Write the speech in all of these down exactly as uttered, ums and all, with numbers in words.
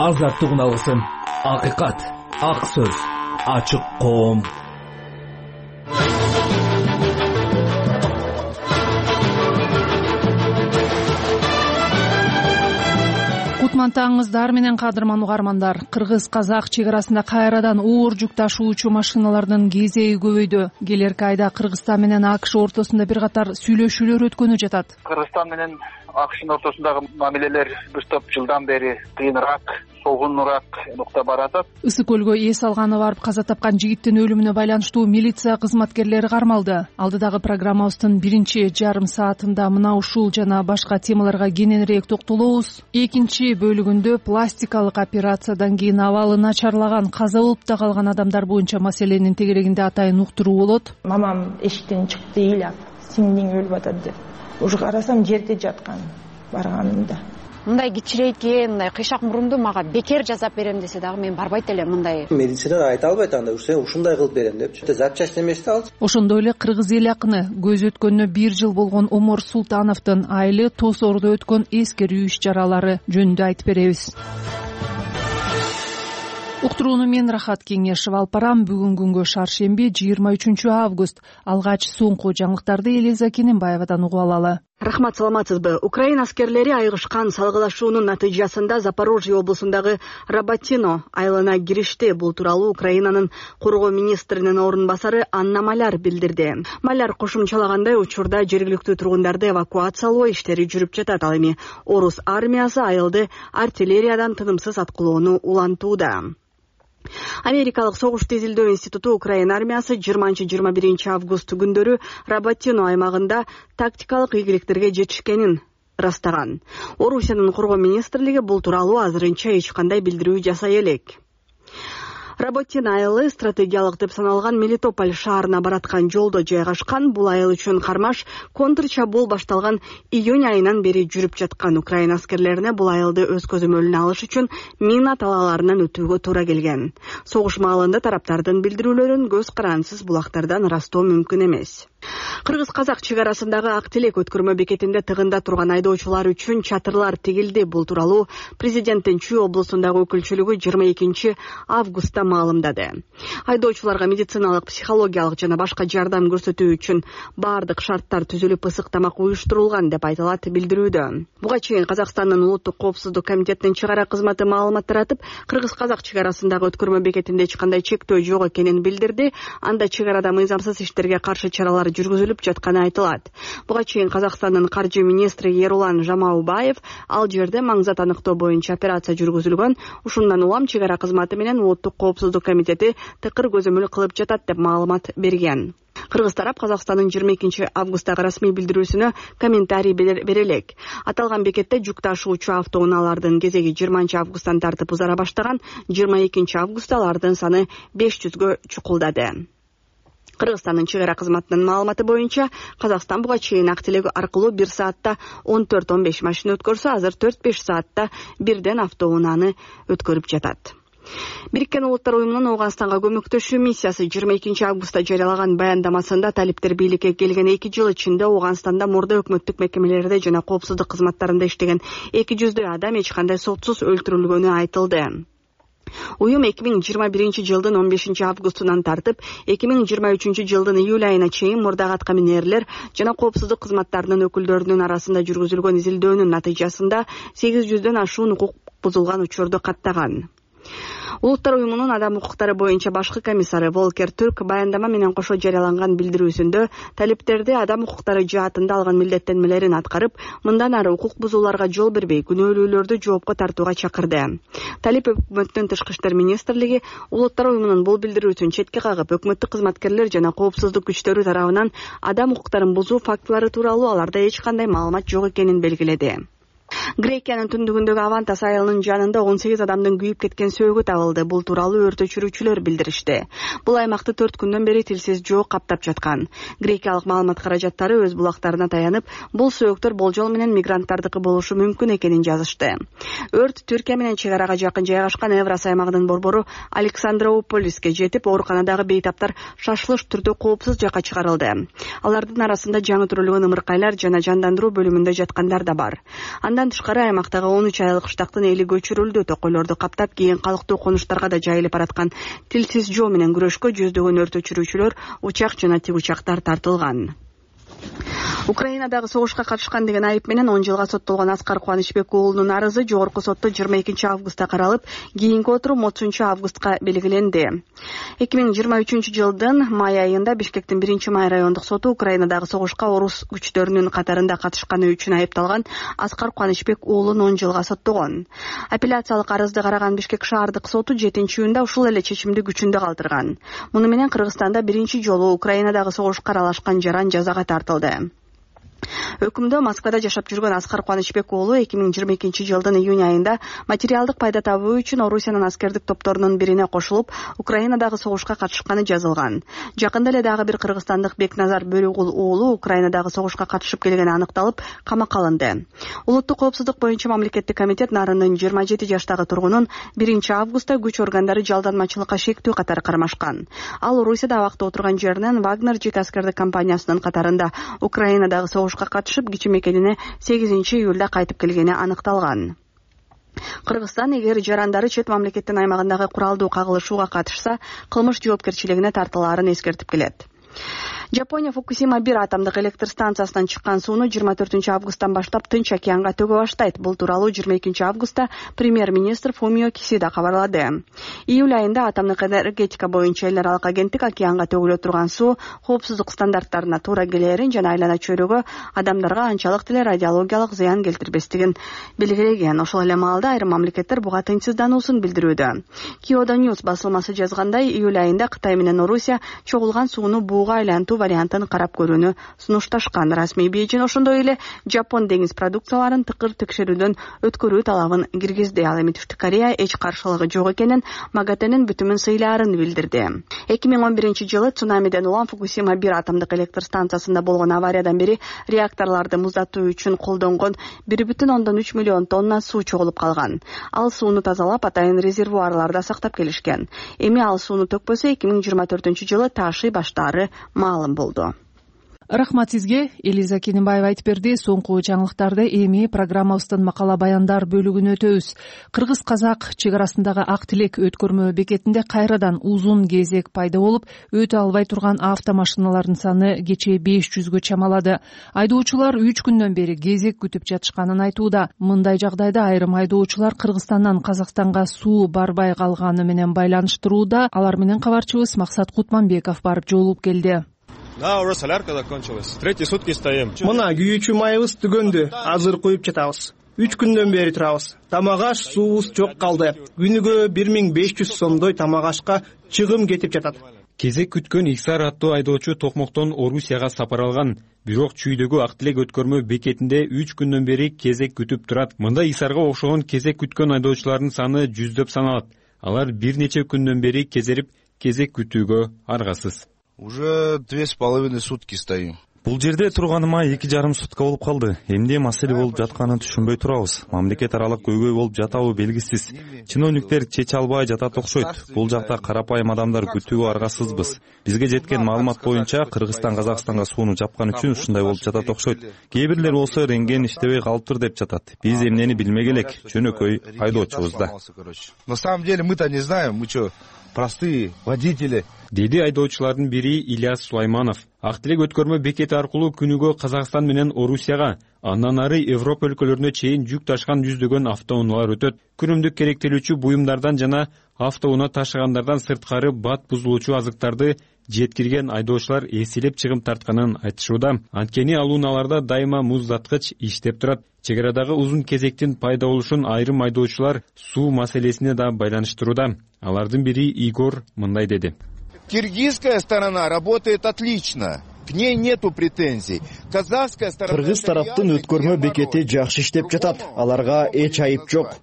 азаттык уналысын. Акыйкат, ак сөз, ачык коом. Кутмантаңыздар менен кадырман угармандар. Кыргыз-казак чек арасында кайрадан оор жүк ташуучу машиналардын кезеги көбөйдү. Келерки айда Кыргызстан менен АКШ ортосунда бир катар сүйлөшүүлөр өткөнү жатат. Кыргызстан менен АКШнын ортосундагы мамилелер бир топ жылдан бери кыйыныраак, солгунураак нукта баратат. Ысык көлгө эс алганы барып каза тапкан жигиттин өлүмүнө байланыштуу милиция кызматкерлери кармалды. Алдыдагы программабыздын биринчи жарым саатында мына ушул жана башка темаларга кененирээк токтолобуз. Экинчи бөлүгүндө пластикалык операциядан кийин абалы начарлаган, каза болуп да калган адамдар боюнча маселенин тегерегинде атайын уктуруу болот. Мамам эшиктен чыкты ыйлап, сиңдиң өлүп атат деп. Уже карасам жерде жаткан барганымда. Мындай кичирейкен, мындай кыйшак мурунду мага бекер жасап берем десе дагы мен барбайт элем мындай. Медицинада айта албайт анда, сен ушундай кылып берем депчи. Запчасть эмес да ал. Ошондой эле кыргыз эл акыны көз өткөнүнө бир жыл болгон Омор Султановдун айылы Тосордо өткөн эскерүү иш-чаралары жөнүндө айтып беребиз. Уктурууну мен Рахат Кеңешев алып барам. Бүгүн күнгө шаршемби жыйырма үчүнчү август. Алгач соңку жаңылыктарды Элиза Кененбаевадан угуп алалы. Рахмат, саламатсызбы? Украина аскерлери айгышкан салгылашуунун натыйжасында Запорожье облусундагы Работино айылына киришти. Бул тууралуу Украинанын коргоо министринин орун басары Анна Маляр билдирди. Маляр кошумчалагандай, учурда жергиликтүү тургундарды эвакуациялоо иштери жүрүп жатат. Ал эми орус армиясы айылды артиллериядан тынымсыз аткылоону улантууда. Америкалык согуш тизилдөө институту Украина армиясы жыйырманчы жыйырма биринчи август күндөрү Работино аймагында тактикалык ийгиликтерге жетишкенин ырастаган. Орусиянын коргоо министрлиги бул тууралуу азырынча эч кандай билдирүү жасай элек. Работино айылы стратегиялык деп саналган Мелитополь шаарына бараткан жолдо жайгашкан. Бул айыл үчүн кармаш контр чабуул башталган июнь айынан бери жүрүп жаткан. Украина аскерлерине бул айылды өз көзөмөлүнө алыш үчүн мина талааларынан өтүүгө туура келген. Согуш маалында тараптардын билдирүүлөрүн көз карансыз булактардан ырастоо мүмкүн эмес. Кыргыз-казак чек арасындагы Ак Телек өткөрмө бекетинде тыгында турган айдоочулар үчүн чатырлар тигилди. Бул тууралуу президенттин Чүй облусундагы өкүлчүлүгү жыйырма экинчи августта маалымдады. Айдоочуларга медициналык, психологиялык жана башка жардам көрсөтүү үчүн баардык шарттар түзүлүп, ысык тамак уюштурулган деп айтылат билдирүүдө. Буга чейин Казакстандын улуттук коопсуздук комитетинин чек ара кызматы маалымат таратып, Кыргыз-казак чек арасындагы өткөрмө бекетинде эч кандай чектөө жок экенин билдирди. Анда чек арада мыйзамсыз иштерге каршы чаралар жүргүзүлүп жатканы айтылат. Буга чейин Казакстандын каржы министри Ерулан Жамаубаев ал жерде маңзат аныктоо боюнча операция жүргүзүлгөн. Ушундан улам чек ара кызматы менен улуттук коопсуздук комитети тыкыр көзөмөл кылып жатат деп маалымат берген. Кыргыз тарап Казакстандын жыйырма экинчи августтагы расмий билдирүүсүнө комментарий бере элек. Аталган бекетте жүк ташуучу автоунаалардын кезеги жыйырманчы августтан тартып узара баштаган. жыйырма экинчи августта алардын саны беш жүзгө чукулдады. Кыргызстандын чек ара кызматынын маалыматы боюнча Казакстан буга чейин Ак Телек аркылуу бир саатта он төрт он беш машина өткөрсө, азыр төрт беш саатта бирден автоунааны өткөрүп жатат. Бириккен Улуттар уюмунун Ооганстанга көмөктөшүү миссиясы жыйырма экинчи августта жарыялаган баяндамасында талиптер бийликке келген эки жыл ичинде Ооганстанда мурда өкмөттүк мекемелерде жана коопсуздук кызматтарында иштеген эки жүздөй адам эч кандай сотсуз өлтүрүлгөнү айтылды. Уюм эки миң жыйырма биринчи жылдын он бешинчи августунан тартып, эки миң жыйырма үчүнчү жылдын июль айына чейин мурдагы аткаминерлер жана коопсуздук кызматтарынын өкүлдөрүнүн арасында жүргүзүлгөн изилдөөнүн натыйжасында сегиз жүздөн ашуун укук бузулган учурду каттаган. Улуттар уюмунун адам укуктары боюнча башкы комиссары Волкер Түрк баяндама менен кошо жарыяланган билдирүүсүндө талиптерди адам укуктары жаатында алган милдеттенмелерин аткарып, мындан ары укук бузууларга жол бербей, күнөөлүүлөрдү жоопко тартууга чакырды. Талип өкмөттүн тышкы иштер министрлиги Улуттар уюмунун бул билдирүүсүн четке кагып, өкмөттүк кызматкерлер жана коопсуздук күчтөрү тарабынан адам укуктарын бузуу фактылары тууралуу аларда эч кандай маалымат жок экенин белгиледи. Грекиянын түндүгүндөгү Авантас айылынын жанында он сегиз адамдын күйүп кеткен сөөгү табылды. Бул тууралуу өрт өчүрүүчүлөр билдиришти. Бул аймакты төрт күндөн бери тилсиз жоо каптап жаткан. Грекиялык маалымат каражаттары өз булактарына таянып, бул сөөгдөр болжол менен мигранттардыкы болушу мүмкүн экенин жазышты. Өрт Түркия менен чек арага жакын жайгашкан Эврос аймагынын борбору Александрополиске жетип, ооруканадагы бейтаптар шашылыш түрдө коопсуз жакка чыгарылды. Алардын арасында жаңы төрөлгөн ымыркайлар жана жандандыруу бөлүмүндө жаткандар да бар. Андан тышкары аймактагы он үч айлык штактын эли көчүрүлдү. Токойлорду каптап кийин калктуу конуштарга да жайылып бараткан тилсиз жоо менен күрөшкө жүздөгөн өрт өчүрүүчүлөр, учак жана тигучактар тартылган. Украинадагы согушка катышкан деген айып менен он жылга соттолгон Аскар Кубанычбек уулунун арызы жогорку сотто жыйырма экинчи августта каралып, кийинки отурум отузунчу августка белгиленди. эки миң жыйырма үчүнчү жылдын май айында Бишкектин биринчи май райондук соту Украинадагы согушка орус күчтөрүнүн катарында катышканы үчүн айыпталган Аскар Кубанычбек уулун он жылга соттогон. Апелляциялык арызды караган Бишкек шаардык соту жетинчи июнда ушул эле чечимди күчүндө калтырган. Муну менен Кыргызстанда биринчи жолу Украинадагы согушка аралашкан жаран жазага тартылды. Өкүмдө Москвада жашап жүргөн Аскар Кубанычбек уулу эки миң жыйырма экинчи жылдын июнь айында материалдык пайда табуу үчүн Орусиянын аскердик топторунун бирине кошулуп, Украинадагы согушка катышканы жазылган. Жакында эле дагы бир кыргызстандык Бекназар Бөрүгул уулу Украинадагы согушка катышып келгени аныкталып, камакка алынды. Улуттук коопсуздук боюнча мамлекеттик комитет Нарындын жыйырма жети жаштагы тургунун биринчи августта күч органдары жалданмачылыкка шектүү катары кармашкан. Ал Орусияда абакта отурган жеринен Вагнер жеке аскердик компаниясынын катарында Украинадагы согуш катышып кичи мекенине сегизинчи июлда кайтып келгени аныкталган. Кыргызстан эгер жарандары чет мамлекеттин аймагындагы куралдуу кагылышууга катышса, кылмыш жоопкерчилигине тартылаарын эскертип келет. Жапония Фукусима бир атомдук электр станциясынан чыккан сууну жыйырма төртүнчү августтан баштап Тынч океанга төгө баштайт. Бул тууралуу жыйырма экинчи августта премьер-министр Фумио Кисида кабарлады. Июль айында атомдук энергетика боюнча эл аралык агенттик океанга төгүлө турган суу коопсуздук стандарттарына туура келерин жана айлана чөйрөгө адамдарга анчалык деле радиологиялык зыян келтирбестигин белгилеген. Ошол эле маалда айрым мамлекеттер буга тынчсыздануусун билдирүүдө. Kyodo News басылмасы жазгандай, июль айында Кытай менен Орусия чогулган сууну бууга айлантуу вариантын карап көрүүнү сунушташкан. Расмий Бейжин ошондой эле Жапон деңиз продукцияларын тыкыр текшерүүдөн өткөрүү талабын киргизди. Ал эми Түштүк Корея эч каршылыгы жок экенин, МАГАТЭнин бүтүмүн сыйлаарын билдирди. эки миң он биринчи жылы цунамиден улам Фукусима бир атомдук электр станциясында болгон авариядан бери реакторлорду муздатуу үчүн колдонгон бир бүтүн ондон үч миллион тонна суу чогулуп калган. Ал сууну тазалап, атайын резервуарларда сактап келишкен. Эми ал сууну төкпөсө эки миң жыйырма төртүнчү жылы ташый баштаары маалым болду. Рахмат сизге. Элиза Кененбаева айтып берди. Соңку жаңылыктарды эми программабыздын макала баяндар бөлүгүнө өтөбүз. Кыргыз-казак чек арасындагы Ак Тилек өткөрмө бекетинде кайрадан узун кезек пайда болуп, өтө албай турган автомашиналардын саны кечээ беш жүзгө чамалады. Айдоочулар үч күндөн бери кезек күтүп жатышканын айтууда. Мындай жагдайда айрым айдоочулар Кыргызстандан Казакстанга суу барбай калганы менен байланыштырууда. Алар менен кабарчыбыз Максат Кутманбеков барып жолугуп келди. Да, уже солярка закончилась. Третьи сутки стоим. Мына күйүүчү майыбыз түгөндү. Азыр коюп жатабыз. үч күндөн бери турабыз. Тамак-аш суубуз жок калды. Күнүгө бир миң беш жүз сомдой тамак-ашка чыгым кетип жатат. Кезек күткөн Иксар аттуу айдоочу Токмоктон Орусияга сапар алган. Бирок чүйдөгү Ак Тилек өткөрмө бекетинде үч күндөн бери кезек күтүп турат. Мында Исарга окшогон кезек күткөн айдоочулардын саны жүздөп саналат. Алар бир нече күндөн бери кезерип, кезек күтүүгө аргасыз. Уже две с половиной сутки стоим. Бул жерде турганыма эки жарым сутка болуп калды. Эмне маселе болуп жатканын түшүнбөй турабыз. Мамлекет аралык көйгөй болуп жатабы белгисиз. Чиновниктер чече албай жатат окшойт. Бул жакта карапайым адамдар күтүүгө аргасызбыз. Бизге жеткен маалымат боюнча Кыргызстан Казакстанга сууну жапкан үчүн ушундай болуп жатат окшойт. Кээ бирлер болсо рентген иштебей калыптыр деп жатат. Биз эмнени билмек элек, жөнөкөй айдоочубуз да. На самом деле мы-то не знаем, мы что, простые водители. Деди айдоочулардын бири Ильяс Сулайманов. Ак Тилек өткөрмө бекети аркылуу күнүгө Казакстан менен Орусияга, андан ары Европа өлкөлөрүнө чейин жүк ташкан жүздөгөн автоунаалар өтөт. Күнүмдүк керектелүүчү буюмдардан жана автоунаа ташыгандардан сырткары бат бузулуучу азыктарды жеткирген айдоочулар эселеп чыгым тартканын айтышууда. Анткени ал унааларда дайыма муздаткыч иштеп турат. Чек арадагы узун кезектин пайда болушун айрым айдоочулар суу маселесине да байланыштырууда. Алардын бири Игор мындай деди. Киргизская сторона работает отлично. К ней нету претензий. Казахская сторона... Кыргыз тараптын өткөрмө бекети жакшы иштеп жатат. Аларга эч айып жок.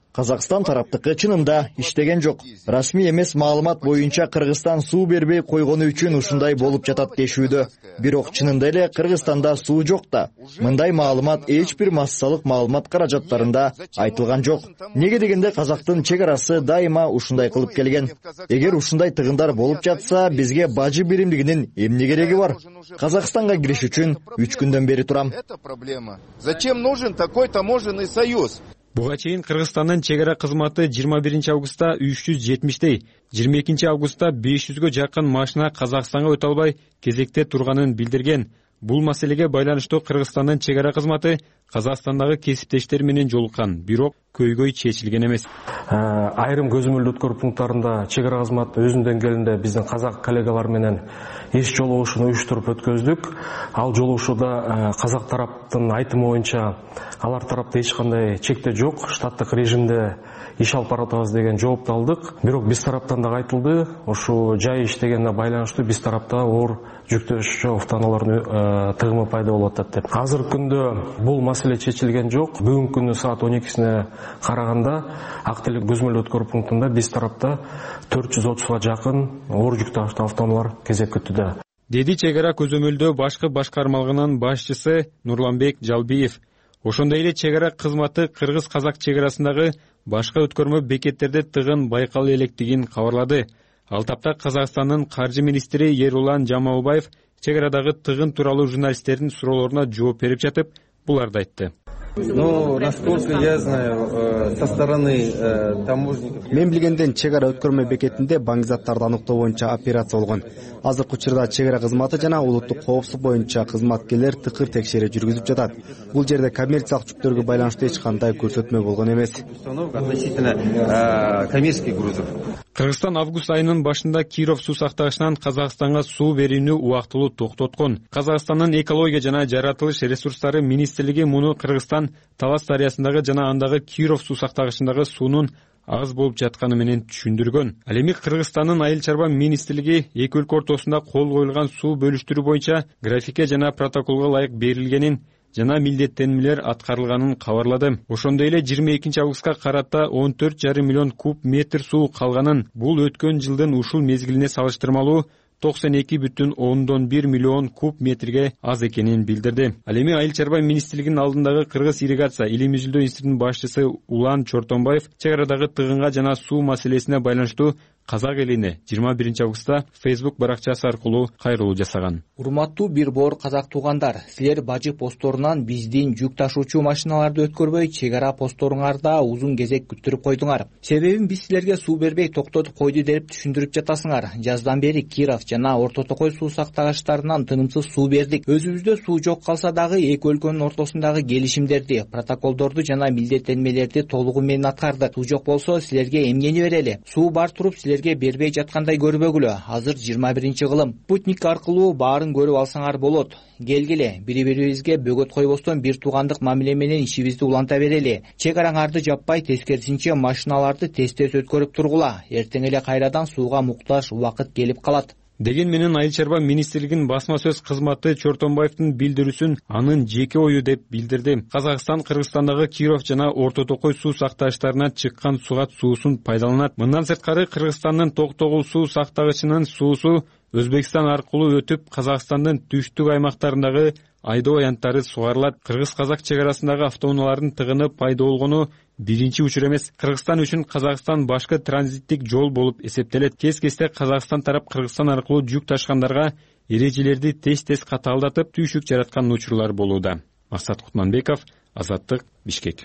Казакстан тараптыкы чынында иштеген жок. Расмий эмес маалымат боюнча Кыргызстан суу бербей койгону үчүн ушундай болуп жатат дешүүдө. Бирок чынында эле Кыргызстанда суу жок да. Мындай маалымат эч бир массалык маалымат каражаттарында айтылган жок. Неге дегенде Казактын чек арасы дайыма ушундай кылып келген. Эгер ушундай тыгындар болуп жатса, бизге бажы биримдигинин эмне кереги бар? Казакстанга кириш үчүн үч күндөн бери турам. Это проблема. Зачем нужен такой таможенный союз? Буга чейин Кыргызстандын чек ара кызматы жыйырма биринчи августта үч жүз жетимиштей, жыйырма экинчи августта беш жүзгө жакын машина Казакстанга өтө албай кезекте турганын билдирген. Бул маселеге байланыштуу Кыргызстандын чек ара кызматы Казакстандагы кесиптештери менен жолуккан, бирок көйгөй чечилген эмес. Айрым көзөмөлдүү өткөрүү пункттарында чек ара кызматы өзүнүн деңгээлинде биздин казак коллегалар менен эч жолугушууну уюштуруп өткөздүк. Ал жолугушууда казак тараптын айтымы боюнча алар тарапта эч кандай чектөө жок, штаттык режимде иш алып баратабыз деген жоопту алдык. Бирок биз тараптан да айтылды, ошо жай иштегенге байланыштуу биз тарапта оор жүктөшү автоунаалардын тыгымы пайда болуп атат деп. Азыркы күндө бул маселе чечилген жок. Бүгүнкү күнү саат он экисине караганда Ак Телек көзөмөлдүү өткөрүү пунктунда биз тарапта төрт жүз отузга жакын оор жүктүү автоунаалар кезек күтүүдө, деди чек ара көзөмөлдөө башкы башкармалыгынын башчысы Нурланбек Жалбиев. Ошондой эле чек ара кызматы кыргыз-казак чек арасындагы башка өткөрмө бекеттерде тыгын байкала электигин кабарлады. Ал тапта Казакстандын каржы министри Ерулан Жамалбаев чек арадагы тыгын тууралуу журналисттердин суроолоруна жооп берип жатып, буларды айтты. Но, насколько я знаю, со стороны таможников... Мен билгенден чек ара өткөрмө бекетинде баңгизаттарды аныктоо боюнча операция болгон. Азыркы учурда чек ара кызматы жана улуттук коопсуздук боюнча кызматкерлер тыкыр текшерүү жүргүзүп жатат. Бул жерде коммерциялык жүктөргө байланыштуу эч кандай көрсөтмө болгон эмес. Относительно коммерческих грузов. Кыргызстан август айынын башында Киров суу сактагычынан Казакстанга суу берүүнү убактылуу токтоткон. Казакстандын экология жана жаратылыш ресурстары министрлиги муну Кыргызстан Талас дарыясындагы жана андагы Киров суу сактагычындагы суунун аз болуп жатканы менен түшүндүргөн. Ал эми Кыргызстандын айыл чарба министрлиги эки өлкө ортосунда кол коюлган суу бөлүштүрүү боюнча графикке жана протоколго ылайык берилгенин жана милдеттенмелер аткарылганын кабарлады. Ошондой эле жыйырма экинчи августка карата он төрт жарым миллион куб метр суу калганын, бул өткөн жылдын ушул мезгилине салыштырмалуу токсон эки бүтүн ондон бир миллион куб метрге аз экенин билдирди. Ал эми айыл чарба министрлигинин алдындагы Кыргыз ирригация илим изилдөө институтунун башчысы Улан Чортонбаев чек арадагы тыгынга жана суу маселесине байланыштуу казак элине жыйырма биринчи августта Facebook баракчасы аркылуу кайрылуу жасаган. Урматтуу бир боор казак туугандар, силер бажы постторунан биздин жүк ташуучу машиналарды өткөрбөй чек ара посторуңарда узун кезек күттүрүп койдуңар. Себебин биз силерге суу бербей токтотуп койду деп түшүндүрүп жатасыңар. Жаздан бери Киров жана Орто Токой суу сактагычтарынан тынымсыз суу бердик. Өзүбүздө суу жок калса дагы эки өлкөнүн ортосундагы келишимдерди, протоколдорду жана милдеттенмелерди толугу менен аткардык. Суу жок болсо силерге эмнени берели? Суу бар туруп силерге бербей жаткандай көрбөгүлө. Азыр жыйырма биринчи кылым. Спутник аркылуу баарын көрүп алсаңар болот. Келгиле, бири-бирибизге бөгөт койбостон бир туугандык мамиле менен ишибизди уланта берели. Чек араңарды жаппай, тескерисинче машиналарды тез-тез өткөрүп тургула. Эртең эле кайрадан сууга муктаж убакыт келип калат. Деген менен айыл чарба министрлигинин басма сөз кызматы Чортонбаевдин билдирүүсүн анын жеке ою деп билдирди. Казакстан Кыргызстандагы Киров жана Орто Токой суу сактагычтарынан чыккан сугат суусун пайдаланат. Мындан сырткары Кыргызстандын Токтогул суу сактагычынын суусу Өзбекстан аркылуу өтүп, Казакстандын түштүк аймактарындагы айдоо аянттары сугарылат. Кыргыз-казак чек арасындагы автоунаалардын тыгыны пайда болгону биринчи учур эмес. Кыргызстан үчүн Казакстан башкы транзиттик жол болуп эсептелет. Кез-кезде Казакстан тарап Кыргызстан аркылуу жүк ташкандарга эрежелерди тез-тез катаалдатып, түйшүк жараткан учурлар болууда. Максат Кутманбеков, Азаттык, Бишкек.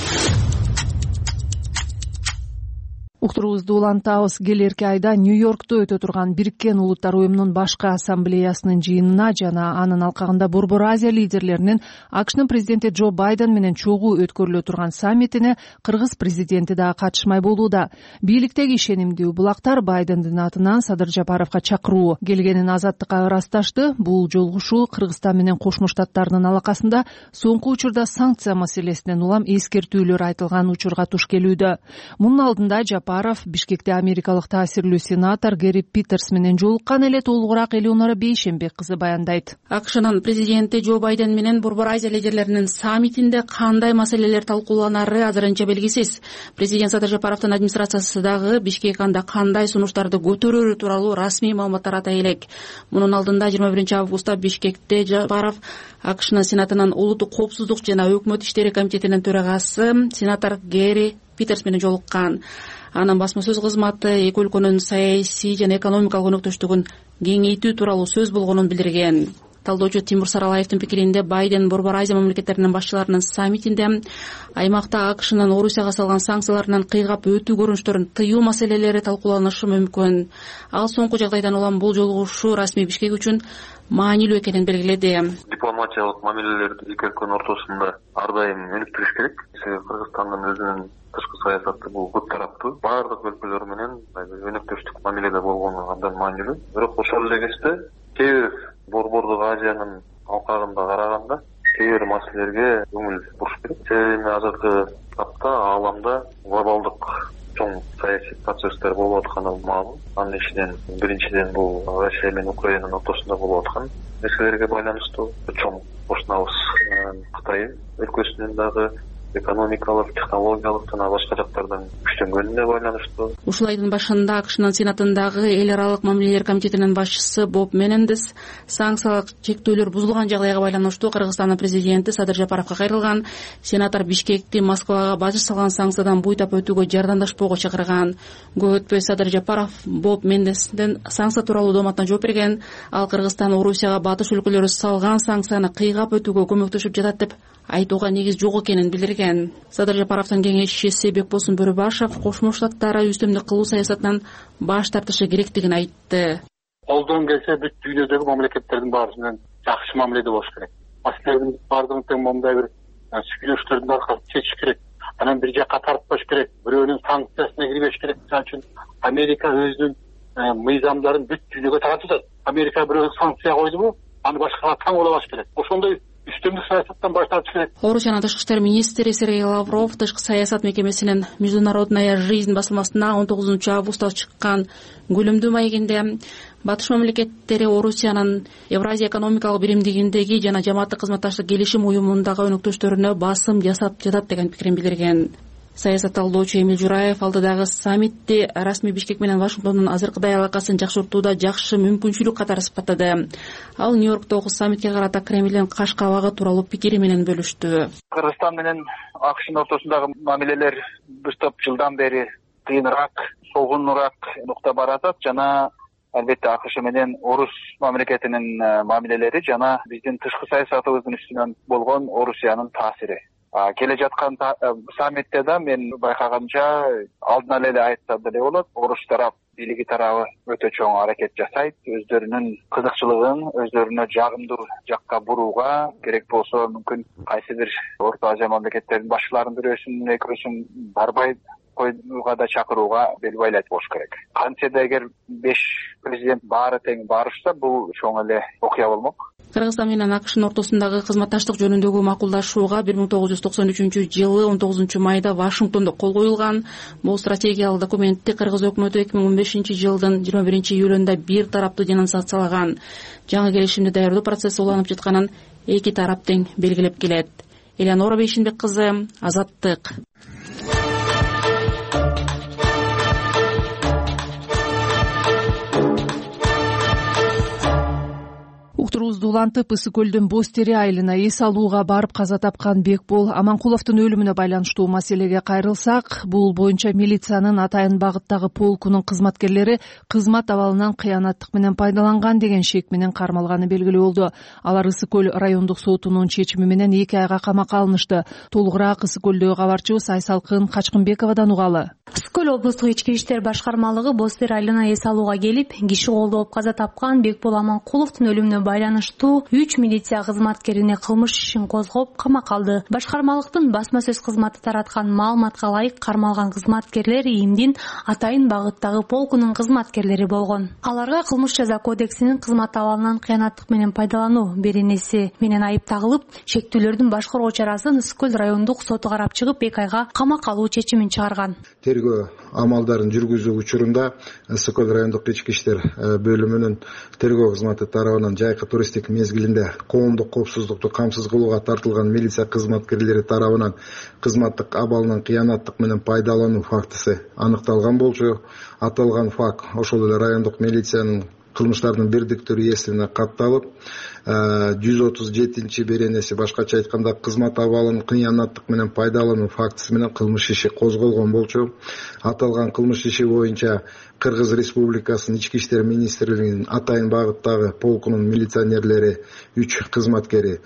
Уктуруубузду улантабыз. Келерки айда Нью-Йоркто өтө турган Бириккен Улуттар уюмунун башкы ассамблеясынын жыйынына жана анын алкагында Борбор Азия лидерлеринин АКШнын президенти Джо Байден менен чогуу өткөрүлө турган саммитине Кыргыз президенти да катышмай болууда. Бийликтеги ишенимдүү булактар Байдендин атынан Садыр Жапаровго чакыруу келгенин Азаттыкка ырасташты. Бул жолугушуу Кыргызстан менен Кошмо Штаттардын алакасында соңку учурда санкция маселесинен улам эскертүүлөр айтылган учурга туш келүүдө. Мунун алдында Жапаров Бишкекте америкалык таасирлүү сенатор Гэри Питерс менен жолуккан эле. Толугураак Элеонора Бейшенбек кызы баяндайт. АКШнын президенти Джо Байден менен Борбор Азия лидерлеринин саммитинде кандай маселелер талкууланары азырынча белгисиз. Президент Садыр Жапаровдун администрациясы дагы Бишкек анда кандай сунуштарды көтөрөрү тууралуу расмий маалыматтар атай элек. Мунун алдында жыйырма биринчи августта Бишкекте Жапаров АКШнын сенатынын улуттук коопсуздук жана өкмөт иштери комитетинин төрагасы сенатор Гэри Питерс менен жолуккан. Анын басма сөз кызматы эки өлкөнүн саясий жана экономикалык өнөктөштүгүн кеңейтүү тууралуу сөз болгонун билдирген. Талдоочу Тимур Саралаевдин пикиринде Байден Борбор Азия мамлекеттеринин башчыларынын саммитинде аймакта АКШнын Орусияга салган санкцияларынан кыйгап өтүү көрүнүштөрүн тыюу маселелери талкууланышы мүмкүн. Ал соңку жагдайдан улам бул жолугушуу расмий Бишкек үчүн маанилүү экенин белгиледи. Дипломатиялык мамилелерди эки өлкөнүн ортосунда ар дайым өнүктүрүш керек. Себеби Кыргызстандын өзүнүн тышкы саясаты бул көп тараптуу. Баардык өлкөлөр менен өнөктөштүк мамиледе болгону абдан маанилүү. Бирок ошол эле кезде кээ бир Борбордук Азиянын алкагында караганда кээ бир маселелерге көңүл буруш керек. Себеби азыркы тапта ааламда глобалдык чоң саясий процесстер болуп атканы маалым. Анын ичинен биринчиден бул Россия менен Украинанын ортосунда болуп аткан нерселерге байланыштуу. Чоң кошунабыз Кытай өлкөсүнүн дагы экономикалык, технологиялык жана башка жактардан күчтөнгөнүнө байланыштуу. Ушул айдын башында АКШнын сенатындагы эл аралык мамилелер комитетинин башчысы Боб Менендес санкциялык чектөөлөр бузулган жагдайга байланыштуу Кыргызстандын президенти Садыр Жапаровго кайрылган. Сенатор Бишкекти Москвага бажы салган санкциядан буйтап өтүүгө жардамдашпоого чакырган. Көп өтпөй Садыр Жапаров Боб Менендестен санкция тууралуу дооматына жооп берген. Ал Кыргызстан Орусияга батыш өлкөлөрү салган санкцияны кыйгап өтүүгө көмөктөшүп жатат деп айтууга негиз жок экенин билдирген. Садыр Жапаровдун кеңешчиси Бекболсун Бөрүбашев Кошмо Штаттары үстөмдүк кылуу саясатынан баш тартышы керектигин айтты. Колдон келсе бүт дүйнөдөгү мамлекеттердин баары менен жакшы мамиледе болуш керек. Маселелердин баардыгын тең мындай бир сүйлөшүүлөрдүн аркасында чечиш керек. Анан бир жакка тартпаш керек. Бирөөнүн санкциясына кирбеш керек. Мисалы үчүн Америка өзүнүн мыйзамдарын бүт дүйнөгө таратат. Америка бирөө санкция койдубу, аны башкага таң болобаш керек. Ошондой үстөмдүк саясаттан баш тартыш керек. Орусиянын тышкы иштер министри Сергей Лавров тышкы саясат мекемесинин Международная жизнь басылмасына он тогузунчу августта чыккан күлүмдүү маегинде батыш мамлекеттери Орусиянын Евразия экономикалык биримдигиндеги жана жамааттык кызматташтык келишим уюмундагы өнөктөштөрүнө басым жасап жатат деген пикирин билдирген. Саясат талдоочу Эмил Жураев алдыдагы саммитти расмий Бишкек менен Вашингтондун азыркыдай алакасын жакшыртууда жакшы мүмкүнчүлүк катары сыпаттады. Ал Нью-Йорктогу саммитке карата Кремлдин каш кабагы тууралуу пикири менен бөлүштү. Кыргызстан менен АКШнын ортосундагы мамилелер бир топ жылдан бери кыйыныраак, солгунураак нукта баратат жана албетте АКШ менен Орус мамлекетинин мамилелери жана биздин тышкы саясатыбыздын үстүнөн болгон Орусиянын таасири. Келе жаткан саммитте да мен байкаганча алдынан эле айтса деле болот. Орус тарап бийлиги тарабы өтө чоң аракет жасайт. Өздөрүнүн кызыкчылыгын өздөрүнө жагымдуу жакка бурууга, керек болсо мүмкүн кайсы бир Орто Азия мамлекеттеринин башчыларынын бирөөсүн, экөөсүн барбай койууга да чакырууга бел байлайт болуш керек. Кантсе да эгер беш президент баары тең барышса, бул чоң эле окуя болмок. Кыргызстан менен АКШнын ортосундагы кызматташтык жөнүндөгү макулдашууга бир миң тогуз жүз токсон үчүнчү жылы он тогузунчу майда Вашингтондо кол коюлган. Бул стратегиялык документти Кыргыз өкмөтү эки миң он бешинчи жылдын жыйырма биринчи июлунда бир тараптуу денонсациялаган. Жаңы келишимди даярдоо процесси уланып жатканын эки тарап тең белгилеп келет. Элеонора Бейшенбек кызы, Азаттык. Уктуруубузду улантып, Ысык көлдүн Боз Тере айылына эс алууга барып каза тапкан Бекбол Аманкуловдун өлүмүнө байланыштуу маселеге кайрылсак, бул боюнча милициянын Атайын багыттагы полкунун кызматкерлери кызмат абалынан кыянаттык менен пайдаланган деген шек менен кармалганы белгилүү болду. Алар Ысык көл райондук сотунун чечими менен эки айга камакка алынышты. Толугураак Ысык көлдөгү кабарчыбыз Айсалкын Качкынбековадан угалы. Ысык көл облустук ички иштер башкармалыгы Боз Тере айылына эс алууга келип, киши колдоп каза тапкан Бекбол Аманкуловдун өлүмүнө байланыштуу байланыштуу үч милиция кызматкерине кылмыш ишин козгоп камакка алды. Башкармалыктын басма сөз кызматы тараткан маалыматка ылайык кармалган кызматкерлер ИИМдин Атайын багыттагы полкунун кызматкерлери болгон. Аларга кылмыш жаза кодексинин кызмат абалынан кыянаттык менен пайдалануу беренеси менен айып тагылып, шектүүлөрдүн башкаруу чарасын Ысык-Көл райондук соту карап чыгып, эки айга камакка алуу чечимин чыгарган. Тергөө амалдарын жүргүзүү учурунда Ысык-Көл райондук ички иштер бөлүмүнүн тергөө кызматы тарабынан жайкы туристтик мезгилинде коомдук коопсуздукту камсыз кылууга тартылган милиция кызматкерлери тарабынан кызматтык абалынан кыянаттык менен пайдалануу фактысы аныкталган болчу. Аталган факт ошол эле райондук милициянын кылмыштардын бирдиктүү реестрине катталып, жүз отуз жетинчи беренеси, башкача айтканда кызмат абалын кыянаттык менен пайдалануу фактысы менен кылмыш иши козголгон болчу. Аталган кылмыш иши боюнча Кыргыз Республикасынын ички иштер министрлигинин Атайын багыттагы полкунун милиционерлери үч кызматкери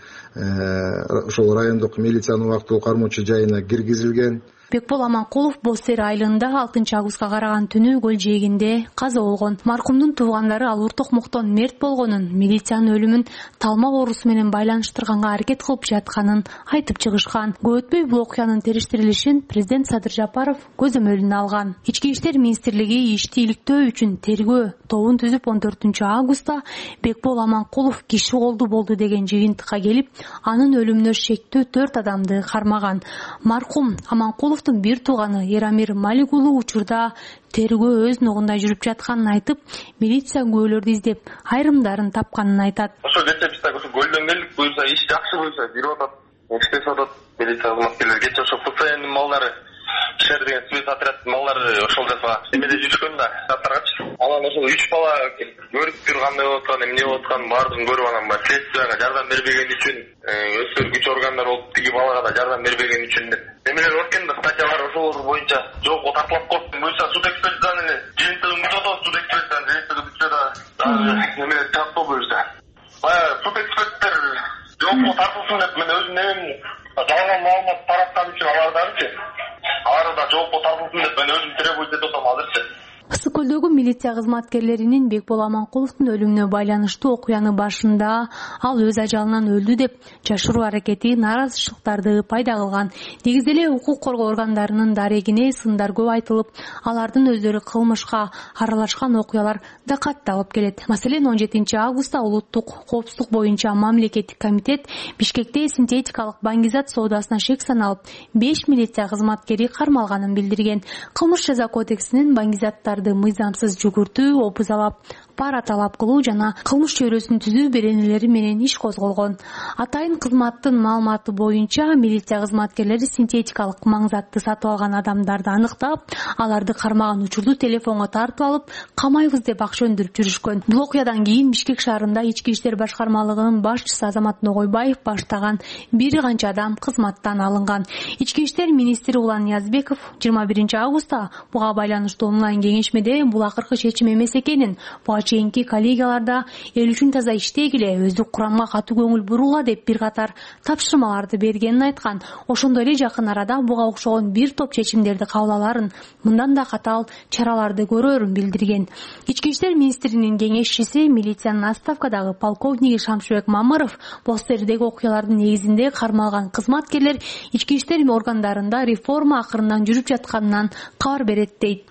ошол райондук милициянын убактылуу кармоочу жайына киргизилген. Бекбол Аманкулов Бостер айылында алтынчы августка караган түнү көл жээгинде каза болгон. Маркумдун туугандары ал уртокмуктон мерт болгонун, милициянын өлүмүн талма оорусу менен байланыштырганга аракет кылып жатканын айтып чыгышкан. Көп өтпөй бул окуянын териштирилишин президент Садыр Жапаров көзөмөлүнө алган. Ички иштер министрлиги ишти иликтөө үчүн тергөө тобун түзүп он төртүнчү августта Бекбол Аманкулов киши колду болду деген жыйынтыкка келип, анын өлүмүнө шектүү төрт адамды кармаган. Маркум Аманкулов бир тууганы Эрамир Малик уулу учурда тергөө өз ногунда жүрүп жатканын айтып, милиция күбөлөрдү издеп, айрымдарын тапканын айтат. Ошо кече биз так ошо көлдөн келдик, буюрса иш жакшы буюрса жүрүп атат, иштеп атат милиция кызматкерлери. Кече ошо ФСНдин малдары, Шер деген свет отряддын малдары ошол жака эмеде жүрүшкөн да, атаргачы. Анан ошол үч бала көрүп тур кандай болуп аткан, эмне болуп атканын баардыгын көрүп, анан баягы следствияга жардам бербеген үчүн, өздөрү күч органдар болуп тиги балага да жардам бербеген үчүн деп эмелер өткөн да, статьялар ошолор боюнча жоопко тартылып коюп, буюрса суд экспертизанын жыйынтыгын бүтөт, суд экспертизанын жыйынтыгы бүтсө да эмелер чаппо буюрса. Баягы суд эксперттер жоопко тартылсын деп мен өзүм эмем жалган маалымат тараткан үчүн алардачы алар да жоопко тартылсын деп мен өзүм требовать этип атам азырчы. Ысык-Көлдөгү милиция кызматкерлеринин Бекбол Аманкуловдун өлүмүнө байланыштуу окуяны башында ал өз ажалынан өлдү деп жашыруу аракети нааразычылыктарды пайда кылган. Негизи эле укук коргоо органдарынын дарегине сындар көп айтылып, алардын өздөрү кылмышка аралашкан окуялар да катталып келет. Маселен, он жетинчи августта улуттук коопсуздук боюнча мамлекеттик комитет Бишкекте синтетикалык баңгизат соодасына шек саналып, беш милиция кызматкери кармалганын билдирген. Кылмыш жаза кодексинин баңгизаттарды мыйзамсыз жүгүртүү, опузалап, пара талап кылуу жана кылмыш чөйрөсүн түзүү беренелери менен иш козголгон. Атайын кызматтын маалыматы боюнча милиция кызматкерлери синтетикалык маңзатты сатып алган адамдарды аныктап, аларды кармаган учурду телефонго тартып алып, камайбыз деп акча өндүрүп жүрүшкөн. Бул окуядан кийин Бишкек шаарында ички иштер башкармалыгынын башчысы Азамат Ногойбаев баштаган бир канча адам кызматтан алынган. Ички иштер министри Улан Ниязбеков жыйырма биринчи августта буга байланыштуу онлайн кеңешмеде бул акыркы чечим эмес экенин, чейинки коллегияларда эл үчүн таза иштегиле, өздүк курамга катуу көңүл бурула деп бир катар тапшырмаларды бергенин айткан. Ошондой эле жакын арада буга окшогон бир топ чечимдерди кабыл аларын, мындан да катаал чараларды көрөрүн билдирген. Ички иштер министринин кеңешчиси, милициянын отставкадагы полковниги Шамшыбек Мамыров Бостердеги окуялардын негизинде кармалган кызматкерлер ички иштер органдарында реформа акырындан жүрүп жатканынан кабар берет дейт.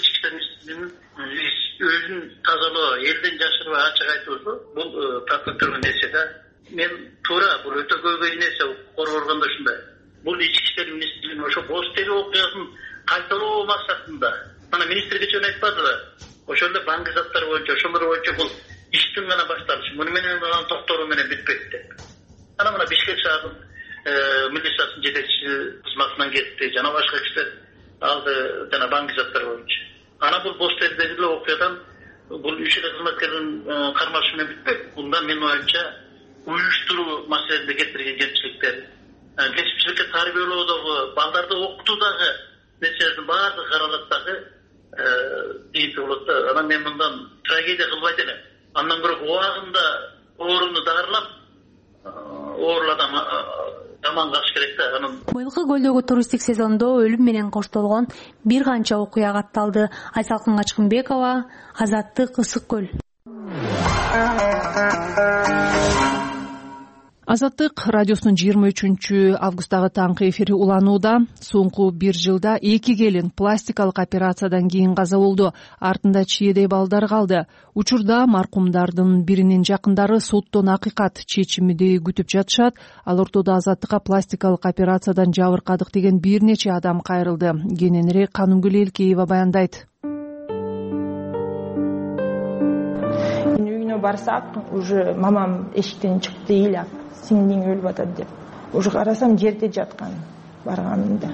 Өзүн тазалоо, элден жашырбай ачык айтуусу бул тартып турган нерсе да. Мен туура бул өтө көбөй нерсе коргоо органда ушундай. Бул ички иштер министрлигинин ошо Бостери окуясын кайталоо максатында. Мына министрге чөөн айтпады да. Ошол эле баңгизаттар боюнча, ошолор боюнча бул иштин гана башталышы, муну менен гана токтоору менен бүтпөйт деп. Ана мына Бишкек шаарынын милициясынын жетекчиси кызматынан кетти, жана башка кишилер алды жана баңгизаттар боюнча. Ана бул Бостердеги окуядан бул үч эле кызматкердин кармалышы менен бүтпөйт. Бунда менин оюмча уюштуруу маселесинде кетирген кемчиликтер, кесипчиликке тарбиялоодогу, балдарды окутуудагы нерселердин баардыгы каралат дагы ийип болот да. Анан мен мындан трагедия кылбайт элем. Андан көрө убагында ооруну дарылап, оорул адам аман калыш керек да. Анан быйылкы көлдөгү туристтик сезондо өлүм менен коштолгон бир канча окуя катталды. Айсалкын Качкынбекова, Азаттык, Ысык-Көл. Азаттык радиосунун жыйырма үчүнчү августтагы таңкы эфири уланууда. Соңку бир жылда эки келин пластикалык операциядан кийин каза болду. Артында чийедей балдар калды. Учурда маркумдардын биринин жакындары соттон акыйкат чечимди күтүп жатышат. Ал ортодо Азаттыкка пластикалык операциядан жабыркадык деген бир нече адам кайрылды. Кененирээк Канымгүл Элкеева баяндайт. Үйүнө барсак, уже мамам эшиктен чыкты ыйлап, сиңдиң өлүп атат деп. Уже карасам жерде жаткан барганымда.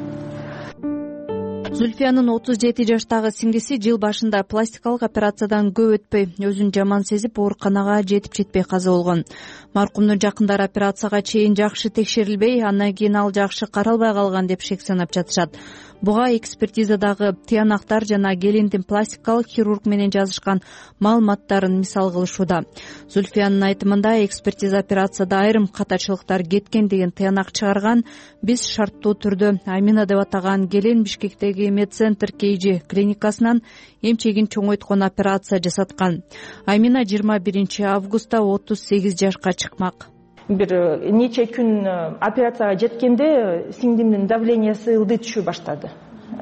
Зульфиянын отуз жети жаштагы сиңдиси жыл башында пластикалык операциядан көп өтпөй өзүн жаман сезип ооруканага жетип жетпей каза болгон. Маркумдун жакындары операцияга чейин жакшы текшерилбей, андан кийин ал жакшы каралбай калган деп шек санап жатышат. Буга экспертизадагы тыянактар жана келиндин пластикалык хирург менен жазышкан маалыматтарын мисал кылышууда. Зульфиянын айтымында экспертиза операцияда айрым катачылыктар кеткен деген тыянак чыгарган. Биз шарттуу түрдө Амина деп атаган келин Бишкектеги Медцентр Кейжи клиникасынан эмчегин чоңойткон операция жасаткан. Амина жыйырма биринчи августта отуз сегиз жашка чыкмак. Бир нече күн операцияга жеткенде сиңдимдин давлениясы ылдый түшө баштады.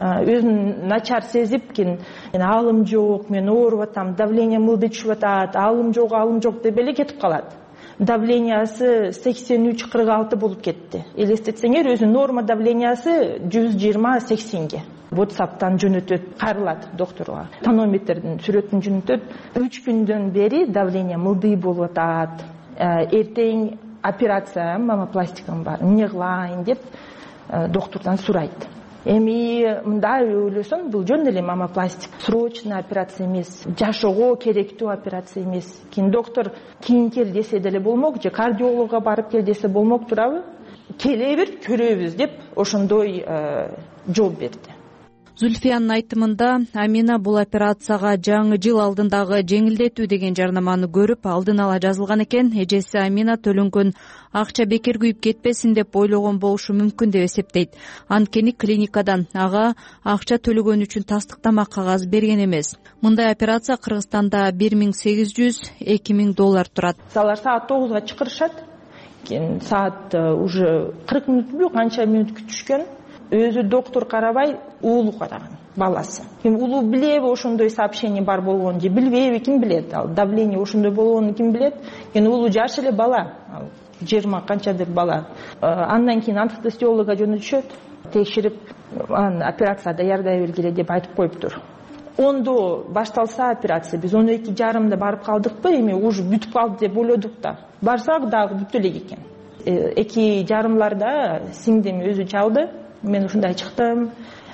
Өзүн начар сезип, кийин алым жок, мен ооруп атам, давлениям ылдый түшүп атат, алым жок, алым жок деп эле кетип калат. Давлениясы сексен үч кырк алты болуп кетти. Элестетсеңер, өзүнүн норма давлениясы жүз жыйырма сексенге. WhatsApp'тан жөнөтөт, кайрылат докторго. Тонометрдин сүрөтүн жөнөтөт. үч күндөн бери давлениям ылдый болуп атат. Эртең операция, мамопластикам бар, эмне кылайын деп доктордон сурайт. Эми мындай ойлосоң, бул жөн эле мамопластик, срочный операция эмес, жашоого керектүү операция эмес. Кийин доктор кийин кел десе деле болмок, же кардиологко барып кел десе болмок турабы? Келе бер, көрөбүз деп ошондой жооп берди. Зульфиянын айтымында Амина бул операцияга жаңы жыл алдындагы жеңилдетүү деген жарнаманы көрүп, алдын ала жазылган экен. Эжеси Амина төлөнгөн акча бекер күйүп кетпесин деп ойлогон болушу мүмкүн деп эсептейт. Анткени клиникадан ага акча төлөгөн үчүн тастыктама кагаз берген эмес. Мындай операция Кыргызстанда бир миң сегиз жүз эки миң доллар турат. Салар саат тогузга чакырышат. Кийин саат уже кырк мүнөтпү, канча мүнөт күтүшкөн. Өзү доктор карабай, уулу караган, баласы. Ким уулу билеби ошондой сообщение бар болгонун же билбейби, ким билет? Ал давление ошондой болгонун ким билет? Кийин уулу жаш эле бала, жыйырма канчадыр бала. Андан кийин анестезиологко жөнөтүшөт, текшерип, операция даярдай бергиле деп айтып коюптур. Ондо башталса операция, биз он эки жарымда барып калдыкпы, эми уже бүтүп калды деп ойлодук да. Барсак дагы бүтө элек экен. Эки жарымларда сиңдим өзү чалды. Мен ушундай чыктым.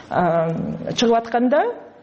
Чыгып атканда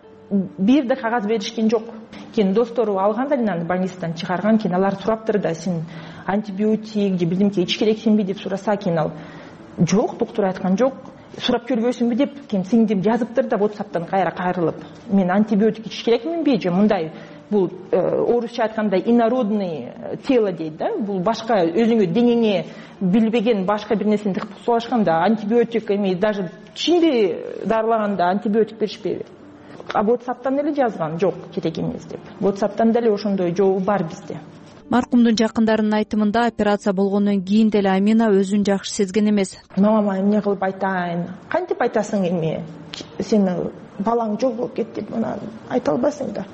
бир да кагаз беришкен жок. Кийин достору алганда аны больницадан чыгарган, кийин алар сураптыр да, сен антибиотик же билдимки ич керексиңби деп сураса, кийин ал жок, доктор айткан жок. Сурап көрбөйсүңбү деп, кийин сиңдим жазыптыр да WhatsApp'тан кайра кайрылып. Мен антибиотик ич керекминби же мындай, бул орусча айтканда инородный тело дейт да, бул башка өзүңө деңеңе билбеген башка бир нерсени тыгып сулашканда антибиотик эми даже кичине дарылаганда антибиотик беришпейби. А WhatsApp'тан эле жазган, жок, керек эмес деп. WhatsApp'тан деле ошондой жообу бар бизде. Маркумдун жакындарынын айтымында операция болгондон кийин деле Амина өзүн жакшы сезген эмес. Мамама эмне кылып айтайын? Кантип айтасың эми? Сени балаң жок болуп кетти деп мына айта албайсың да.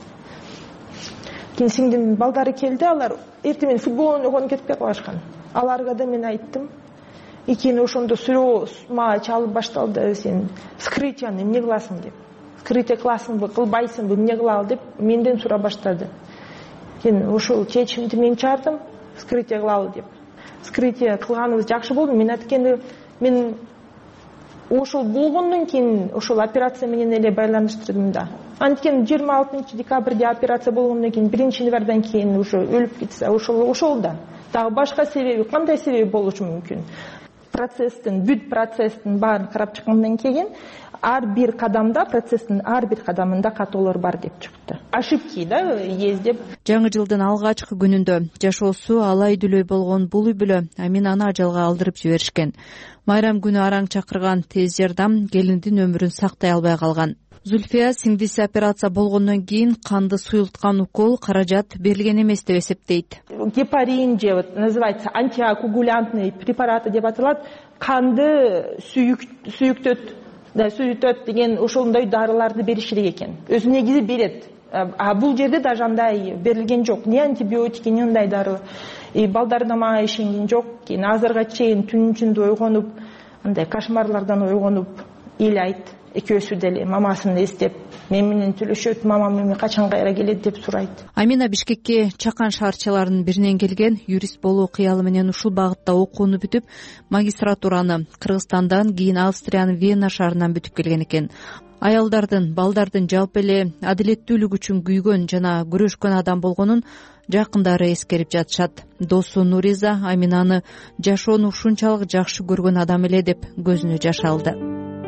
Кийин сиңдимдин балдары келди, алар эртең менен футбол ойногонун кетпей калышкан. Аларга да мен айттым. И кийин ошондо сүрөө мага чалып башталды, сен вскрытияны эмне кыласың деп. Вскрытие кыласыңбы, кылбайсыңбы, эмне кылалы деп менден сурап баштады. Кийин ошол чечимди мен чыгардым, вскрытие кылалы деп. Вскрытие кылганыбыз жакшы болду. Мен айткенде, мен ошол болгондон кийин ошол операция менен эле байланыштырдым да. Анткени жыйырма алтынчы декабрда операция болгондон кийин биринчи январдан кийин уже өлүп кетсе, ошол ошол да. Дагы башка себеби, кандай себеби болушу мүмкүн? Процесстин, бүт процесстин баарын карап чыккандан кийин ар бир кадамда, процесстин ар бир кадамында катоолор бар деп чыкты. Ошибки да есть деп. Жаңы жылдын алгачкы күнүндө жашоосу алай дүлөй болгон бул үй бүлө Аминаны ажалга алдырып жиберишкен. Майрам күнү араң чакырган тез жардам келиндин өмүрүн сактай албай калган. Зульфия сиңдиси операция болгондон кийин канды суюлткан укол каражат берилген эмес деп эсептейт. Гепарин же вот называется антикоагулянтный препараты деп аталат. Канды сүйүктөт, сүйүтөт деген ошондой дарыларды бериш керек экен. Өзү негизи берет. А бул жерде даже андай берилген жок. Не антибиотики, не андай дары. И балдар да мага ишенген жок. Кийин азырга чейин түнүн ичинде ойгонуп, андай кошмарлардан ойгонуп, ыйлайт. Экөөсү деле мамасын эстеп, мен менен сүйлөшөт, мамам эми качан кайра келет деп сурайт. Амина Бишкекке чакан шаарчаларынын биринен келген, юрист болуу кыялы менен ушул багытта окууну бүтүп, магистратураны Кыргызстандан, кийин Австриянын Вена шаарынан бүтүп келген экен. Аялдардын, балдардын жалпы эле адилеттүүлүк үчүн күйгөн жана күрөшкөн адам болгонун жакындары эскерип жатышат. Досу Нуриза Аминаны жашоону ушунчалык жакшы көргөн адам эле деп көзүнө жаш алды.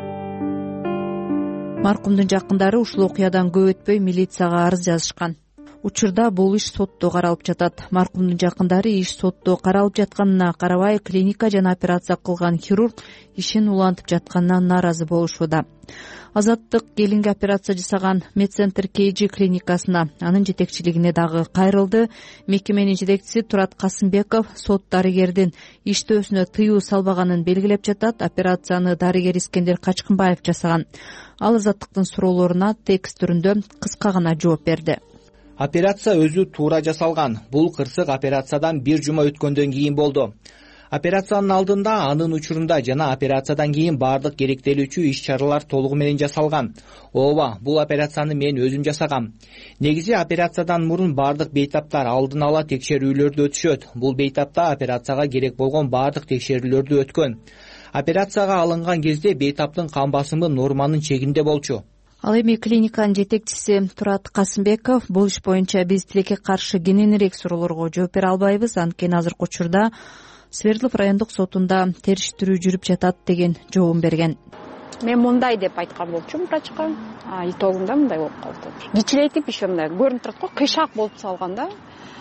Маркумдун жакындары ушул окуядан көп өтпөй милицияга арыз жазышкан. Учурда бул иш сотто каралып жатат. Маркумдун жакындары иш сотто каралып жатканына карабай, клиника жана операция кылган хирург ишин улантып жатканына нааразы болушууда. Азаттык келинге операция жасаган Медцентр Кейжи клиникасына, анын жетекчилигине дагы кайрылды. Мекеменин жетекчиси Турат Касымбеков сот дарыгердин иштөөсүнө тыюу салбаганын белгилеп жатат. Операцияны дарыгер Искендер Качкынбаев жасаган. Ал Азаттыктын суроолоруна текст түрүндө кыска гана жооп берди. Операция өзү туура жасалган. Бул кырсык операциядан бир жума өткөндөн кийин болду. Операциянын алдында, анын учурунда жана операциядан кийин баардык керектелүүчү иш-чаралар толугу менен жасалган. Ооба, бул операцияны мен өзүм жасагам. Негизи операциядан мурун баардык бейтаптар алдын ала текшерүүлөрдү өтүшөт. Бул бейтапта операцияга керек болгон баардык текшерүүлөрдү өткөн. Операцияга алынган кезде бейтаптын кан басымы норманын чегинде болчу. Ал эми клиниканын жетекчиси Турат Касымбеков бул иш боюнча биз тилекке каршы кененирээк суроолорго жооп бере албайбыз, анткени азыркы учурда Свердлов райондук сотунда териштирүү жүрүп жатат деген жообун берген. Мен мындай деп айткан болчумун врачка. Итогунда мындай болуп калды. Кичирейтип иши мындай көрүнүп турат го, кыйшак болуп салганда.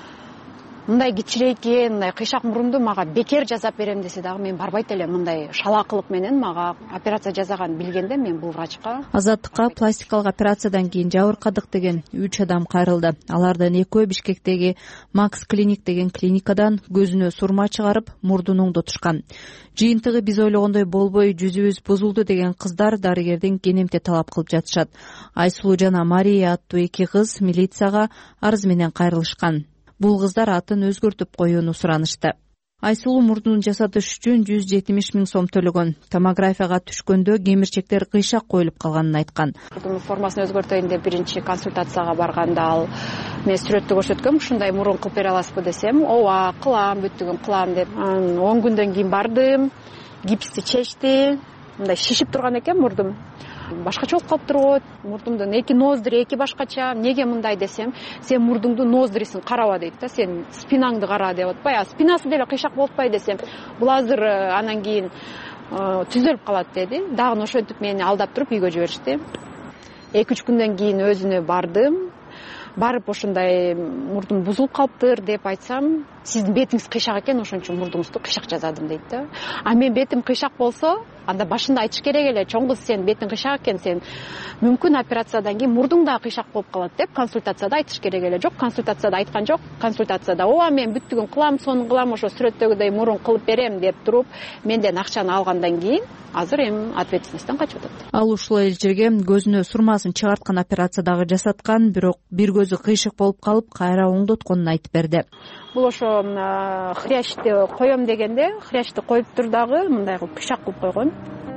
Мындай кичирейген, мындай кыйшак мурунду мага бекер жасап берем десе дагы мен барбайт элем. Мындай шалаакылык менен мага операция жасаган билгенде мен бул врачка. Азаттыкка пластикалык операциядан кийин жабыркадык деген үч адам кайрылды. Алардын экөө Бишкектеги Макс Клиник деген клиникадан көзүнө сурма чыгарып, мурдун оңдотушкан. Жыйынтыгы биз ойлогондой болбой, жүзүбүз бузулду деген кыздар дарыгердин кенемте талап кылып жатышат. Айсулуу жана Мария аттуу эки кыз милицияга арыз менен кайрылышкан. Бул кыздар атын өзгөртүп коюуну суранышты. Айсулуу мурдун жасатыш үчүн жүз жетимиш миң сом төлөгөн. Томографияга түшкөндө кемирчектер кыйшак коюлуп калганын айткан. Мурдун формасын өзгөртөйүн деп биринчи консультацияга барганда ал мен сүрөттү көрсөткөм, ушундай мурун кылып бере аласызбы десем, ооба, кылам, бүттүгүн кылам деп. он күндөн кийин бардым, гипсти чечти, мындай шишип турган экен мурдум. Башкача болуп калып турат, мурдумдун эки ноздри эки башкача. Неге мындай десем, сен мурдуңду ноздрисин караба дейт да, сен спинаңды кара деп атпай, а спинасы деле кыйшак болуп атпай десем, бул азыр анан кийин түзөлүп калат деди. Дагы ошентип мени алдап туруп үйгө жиберишти. эки үч күндөн кийин өзүнө бардым. Барып ошондой мурдум бузулуп калыптыр деп айтсам, сиздин бетиңиз кыйшак экен, ошон үчүн мурдуңузду кыйшак жазадым дейт да. А мен бетим кыйшак болсо, анда башында айтыш керек эле, чоң кыз сен бетиң кыйшак экен, сен мүмкүн операциядан кийин мурдуң да кыйшак болуп калат деп консультацияда айтыш керек эле. Жок, консультацияда айткан жок. Консультацияда ооба мен бүттүгүн кылам, сонун кылам, ошо сүрөттөгүдөй мурун кылып берем деп туруп, менден акчаны алгандан кийин азыр эми ответственностьтен качып атат. Ал ушул эле жерге көзүнө сурмасын чыгарткан операция дагы жасаткан, бирок бир көзү кыйшык болуп калып, кайра оңдотконун айтып берди. Бул ошо хрящти коем дегенде, хрящти коюптур дагы мындай кылып кыйшак кылып койгон.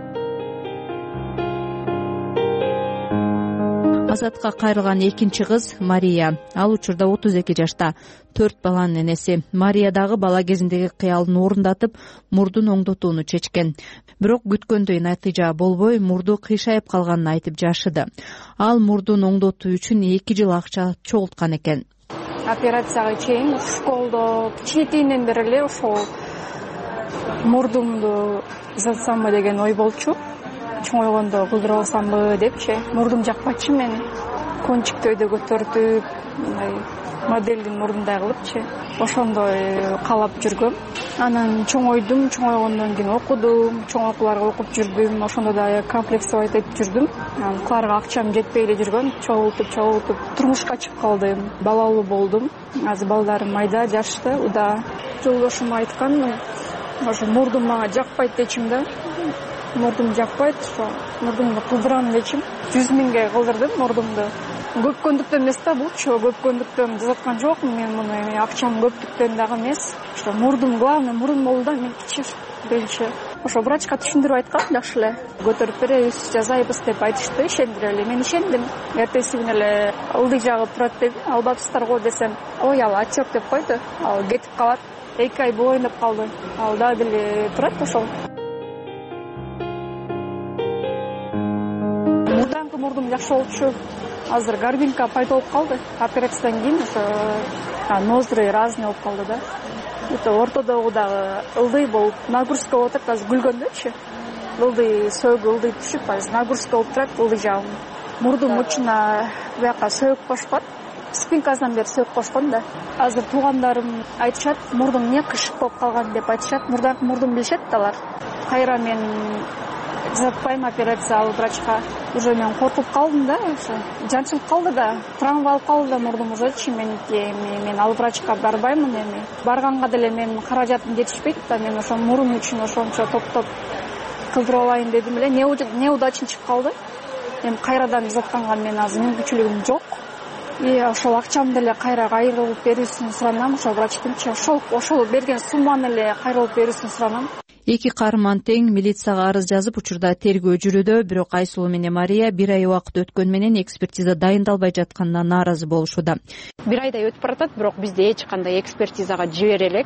Азатка кайрылган экинчи кыз Мария. Ал учурда отуз эки жашта, төрт баланын энеси. Мария дагы бала кезиндеги кыялын орундатып, мурдун оңдотууну чечкен. Бирок күткөндөй натыйжа болбой, мурду кыйшайып калганын айтып жашыды. Ал мурдун оңдотуу үчүн эки жыл акча чогулткан экен. Операцияга чейин школдо кичинекейинен бери эле ошол мурдумду жасатсамбы деген ой болчу. Чоңойгондо кылдыра алсамбы депчи. Мурдум жакпачы мени. кончикти өйдө көтөртүп мындай моделдин мурдундай кылыпчы ошондой каалап жүргөм. Анан чоңойдум, чоңойгондон кийин окудум, чоң окууларга окуп жүрдүм. Ошондо да комплекс деп айтып жүрдүм. Окууларга акчам жетпей эле жүргөн, чогултуп чогултуп турмушка чыгып калдым. Балалуу болдум. Азыр балдарым майда, жашты, уда. Жолдошум айткан, ошо мурдум мага жакпайт дечим да. Мурдум жакпайт, ошо мурдумду кылдырам дечим. жүз миңге кылдырдым мурдумду. Көпкөндүктөн эмес да булчу, көпкөндүктөн жасаткан жокмун мен муну. Акчам көптүктөн дагы эмес. Ошо мурдум, главное мурдум болду да меники биринчи. Ошо врачка түшүндүрүп айткам, жакшы эле көтөрүп беребиз, жасайбыз деп айтышты, ишендире эле. Мен ишендим. Эртеси күнү эле ылдый жагып турат деди. Албапсыздар го десем, ой, ал отек деп койду. Ал кетип калат. эки ай боюнуп калды. Ал дагы деле турат ошол. Мурданкы мурдум жакшы болчу. Азыр горбинка пайда болуп калды. Операциядан кийин ошо ноздри разный болуп калды да. Это ортодогу дагы ылдый болуп, нагрузка болуп атат, азыр күлгөндөчү. Ылдый сөөгү ылдый түшүп, азыр нагрузка болуп турат ылдый жагым. Мурдум учуна буяка сөөк кошпот. Спинкасынан бери сөөк кошкон да. Азыр туугандарым айтышат, мурдум эмне кышык болуп калган деп айтышат. Мурданкы мурдум билишет да алар. Кайра мен жасатпайм операция алып врачка. Уже мен коркуп калдым да, ошо жанчылып калды да, травма алып калды да мурдум ужечи меники. Мен алып врачка барбаймын эми. Барганга деле мен каражатым жетишпейт да, мен ошо мурун үчүн ошончо топтоп кылдырып алайын дедим эле. Неудачный чыгып калды. Эми кайрадан жасатканга мен азыр мүмкүнчүлүгүм жок. И ошол акчамды эле кайра кайрылып берүүсүн суранам, ошол врачтынчы ошол ошол берген сумманы эле кайрылып берүүсүн суранам. Эки каарман тең милицияга арыз жазып, учурда тергөө жүрүүдө. Бирок Айсулуу менен Мария бир ай убакыт өткөн менен экспертиза дайындалбай жатканына нааразы болушууда. Бир айдай өтүп баратат, бирок бизде эч кандай экспертизага жибере элек.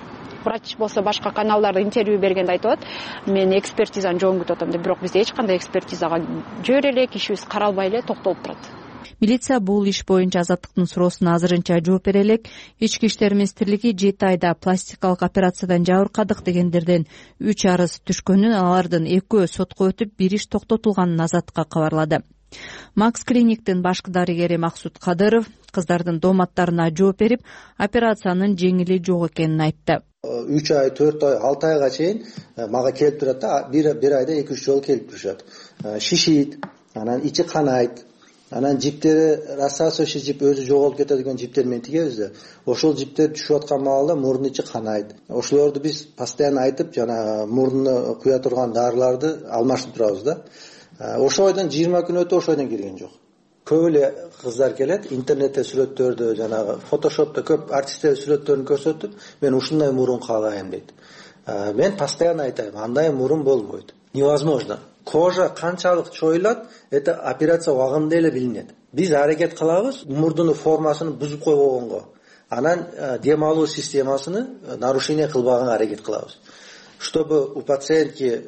Врач болсо башка каналдарда интервью бергенде айтып атат, мен экспертизаны жоон күтүп атам деп, бирок бизде эч кандай экспертизага жибере элек, ишибиз каралбай эле токтолуп турат. Милиция бул иш боюнча Азаттыктын суроосуна азырынча жооп бере элек. Ички иштер министрлиги жети айда пластикалык операциядан жабыркадык дегендерден үч арыз түшкөнүн, алардын экөө сотко өтүп, бир иш токтотулганын Азаттыкка кабарлады. Макс клиниктин башкы дарыгери Максут Кадыров кыздардын дооматтарына жооп берип, операциянын жеңили жок экенин айтты. үч ай, төрт ай, алты айга чейин мага келип турат да, бир айда эки үч жолу келип турушат. Шишийт, анан ичи канайт. Анан жиптери рассасывающий жип өзү жоголуп кетет жиптер менен тигебиз да. Ошол жиптер түшүп аткан маалда мурдун ичи канайт. Ошолорду биз постоянно айтып, жана мурдуна куя турган дарыларды алмаштырып турабыз да. Ошол айдан жыйырма күн өтүп ошол айдан келген жок. Көп эле кыздар келет, интернетте сүрөттөрдү, жанагы фотошопто көп артисттер сүрөттөрүн көрсөтүп, мен ушундай мурун каалайм дейт. Мен постоянно айтайм, андай мурун болбойт. Невозможно. Кожа канчалык чоюлат, это операция убагында эле билинет. Биз аракет кылабыз мурдунун формасын бузуп койбогонго. Анан дем алуу системасыны нарушение кылбаганга аракет кылабыз. Чтобы у пациентки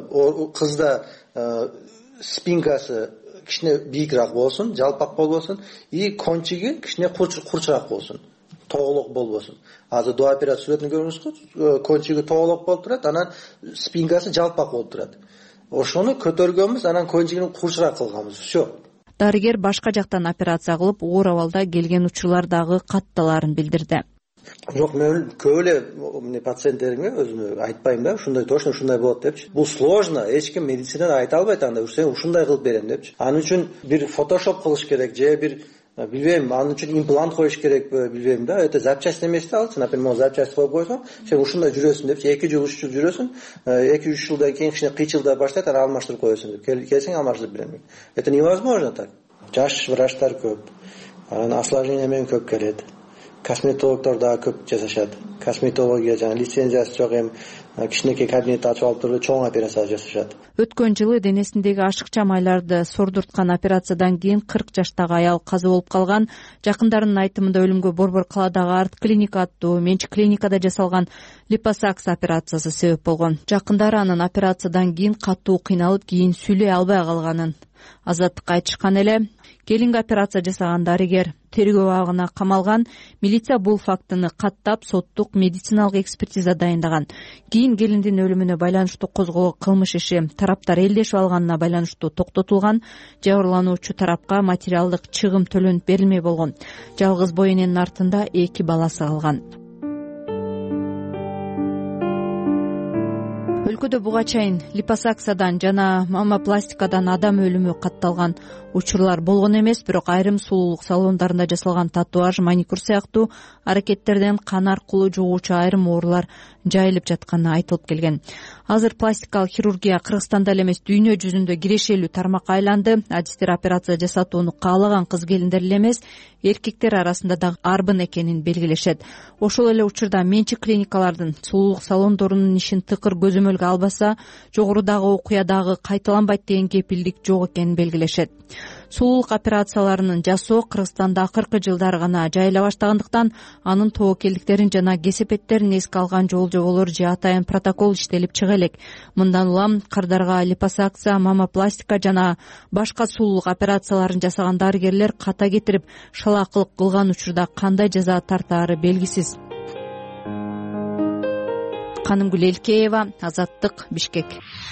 кызда спинкасы кичине бийикирээк болсун, жалпак болбосун, и кончиги кичине курчураак болсун. Тоголок болбосун. Азыр до операция сүрөтүн көрүңүзгү, кончиги тоголок болуп турат, анан спинкасы жалпак болуп турат. Ошону көтөргөнбүз, анан кончигини курчураак кылганбыз. Всё. Дарыгер башка жактан операция кылып, оор абалда келген учурлар дагы катталарын билдирди. Жок, мен көп эле пациенттериме өзүмө айтпайм да, ушундай точно ушундай болот депчи. Бул сложно, эч ким медицинада айта албайт анда, сен ушундай кылып берем депчи. Анын үчүн бир фотошоп кылыш керек, же бир билбейм, анын үчүн имплант коюш керекпи, билбейм да. Это запчасть эмес да, ал, например, запчасть коюп койсоң, сен ушундай жүрөсүң депчи, эки жыл, үч жыл жүрөсүң, эки үч жылдан кийин кичине кыйчылдай баштайт, анан алмаштырып коесуң деп. Келсең алмаштырып берем. Это невозможно так. Жаш врачтар көп. Анан осложнение менен көп келет. Косметологдор дагы көп жасашат. Косметология жана лицензиясы жок, эми кичинекей кабинет ачып алып туруп чоң операция жасашат. Өткөн жылы денесиндеги ашыкча майларды сордурткан операциядан кийин кырк жаштагы аял каза болуп калган. Жакындарынын айтымында өлүмгө Борбор калаадагы арт клиника аттуу менчик клиникада жасалган липосакс операциясы себеп болгон. Жакындары анын операциядан кийин катуу кыйналып, кийин сүйлөй албай калганын Азаттыкка айтышкан эле. Келинге операция жасаган дарыгер тергөө абагына камалган. Милиция бул фактыны каттап соттук медициналык экспертиза дайындаган. Кийин келиндин өлүмүнө байланыштуу козголгон кылмыш иши тараптар элдешип алганына байланыштуу токтотулган. Жабырлануучу тарапка материалдык чыгым төлөнүп берилмей болгон. Жалгыз бой эненин артында эки баласы калган. Өлкөдө буга чейин липосакциядан жана мамопластикадан адам өлүмү катталган учурлар болгон эмес, бирок айрым сулуулук салондарында жасалган татуаж, маникюр сыяктуу аракеттерден кан аркылуу жугуучу айрым оорулар жайылып жатканы айтылып келген. Азыр пластикалык хирургия Кыргызстанда эле эмес, дүйнө жүзүндө кирешелүү тармакка айланды. Адистер операция жасатууну каалаган кыз келиндер эле эмес, эркектер арасында дагы арбын экенин белгилешет. Ошол эле учурда менчик клиникалардын сулуулук салондорунун ишин тыкыр көзөмөлгө албаса, жогорудагы окуя дагы кайталанбайт деген кепилдик жок экенин белгилешет. Сулуулук операцияларынын жасоо Кыргызстанда акыркы жылдары гана жайыла баштагандыктан, анын тобокелдиктерин жана кесепеттерин эске алган жол жоболор же атайын протокол иштелип чыга элек. Мындан улам кардарга липосакция, мамопластика жана башка сулуулук операцияларын жасаган дарыгерлер ката кетирип шалаакылык кылган учурда кандай жаза тартаары белгисиз. Канымгүл Элкеева, Азаттык, Бишкек.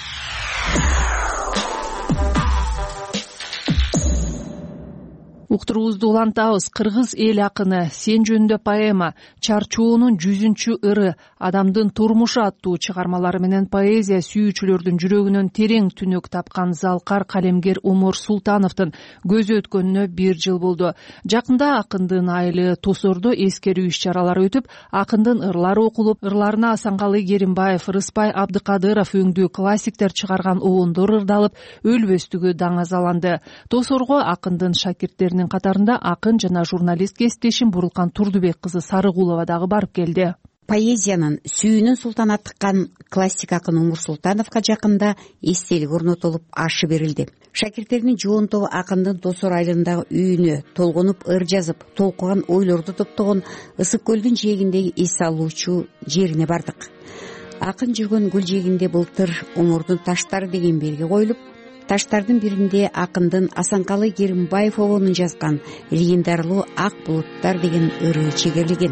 Уктуруубузду улантабыз. Кыргыз эл акыны «Сен жөнүндө» поэма, «Чарчоонун жүзүнчү ыры», «Адамдын турмушу» аттуу чыгармалары менен поэзия сүйүүчүлөрдүн жүрөгүнөн терең түнөк тапкан залкар калемгер Омор Султановдун көзү өткөнүнө бир жыл болду. Жакында акындын айылы Тосордо эскерүү иш-чаралары өтүп, акындын ырлары окулуп, ырларына Асанкалы Керимбаев, Рыспай Абдыкадыров өңдүү классиктер чыгарган обондор ырдалып, өлбөстүгү даңазаланды. Тосорго акындын шакирттеринин катарында акын жана журналист кесиптешим Бурулкан Турдубек кызы Сарыгулова дагы барып келди. Поэзиянын сүйүүнүн султаны тыккан классик акын Омор Султановго жакында эстелик орнотулуп ашы берилди. Шакирттеринин жоон тобу акындын Тосор айылындагы үйүнө толгонуп ыр жазып, толкуган ойлорду топтогон Ысык көлдүн жээгиндеги эс алуучу жерине бардык. Акын жүргөн гүл жээгинде былтыр Омордун таштары деген белги коюлуп, таштардын биринде акындын Асанкалы Керимбаев обонун жазган легендарлуу «Ак булуттар» деген ыры чегерилген.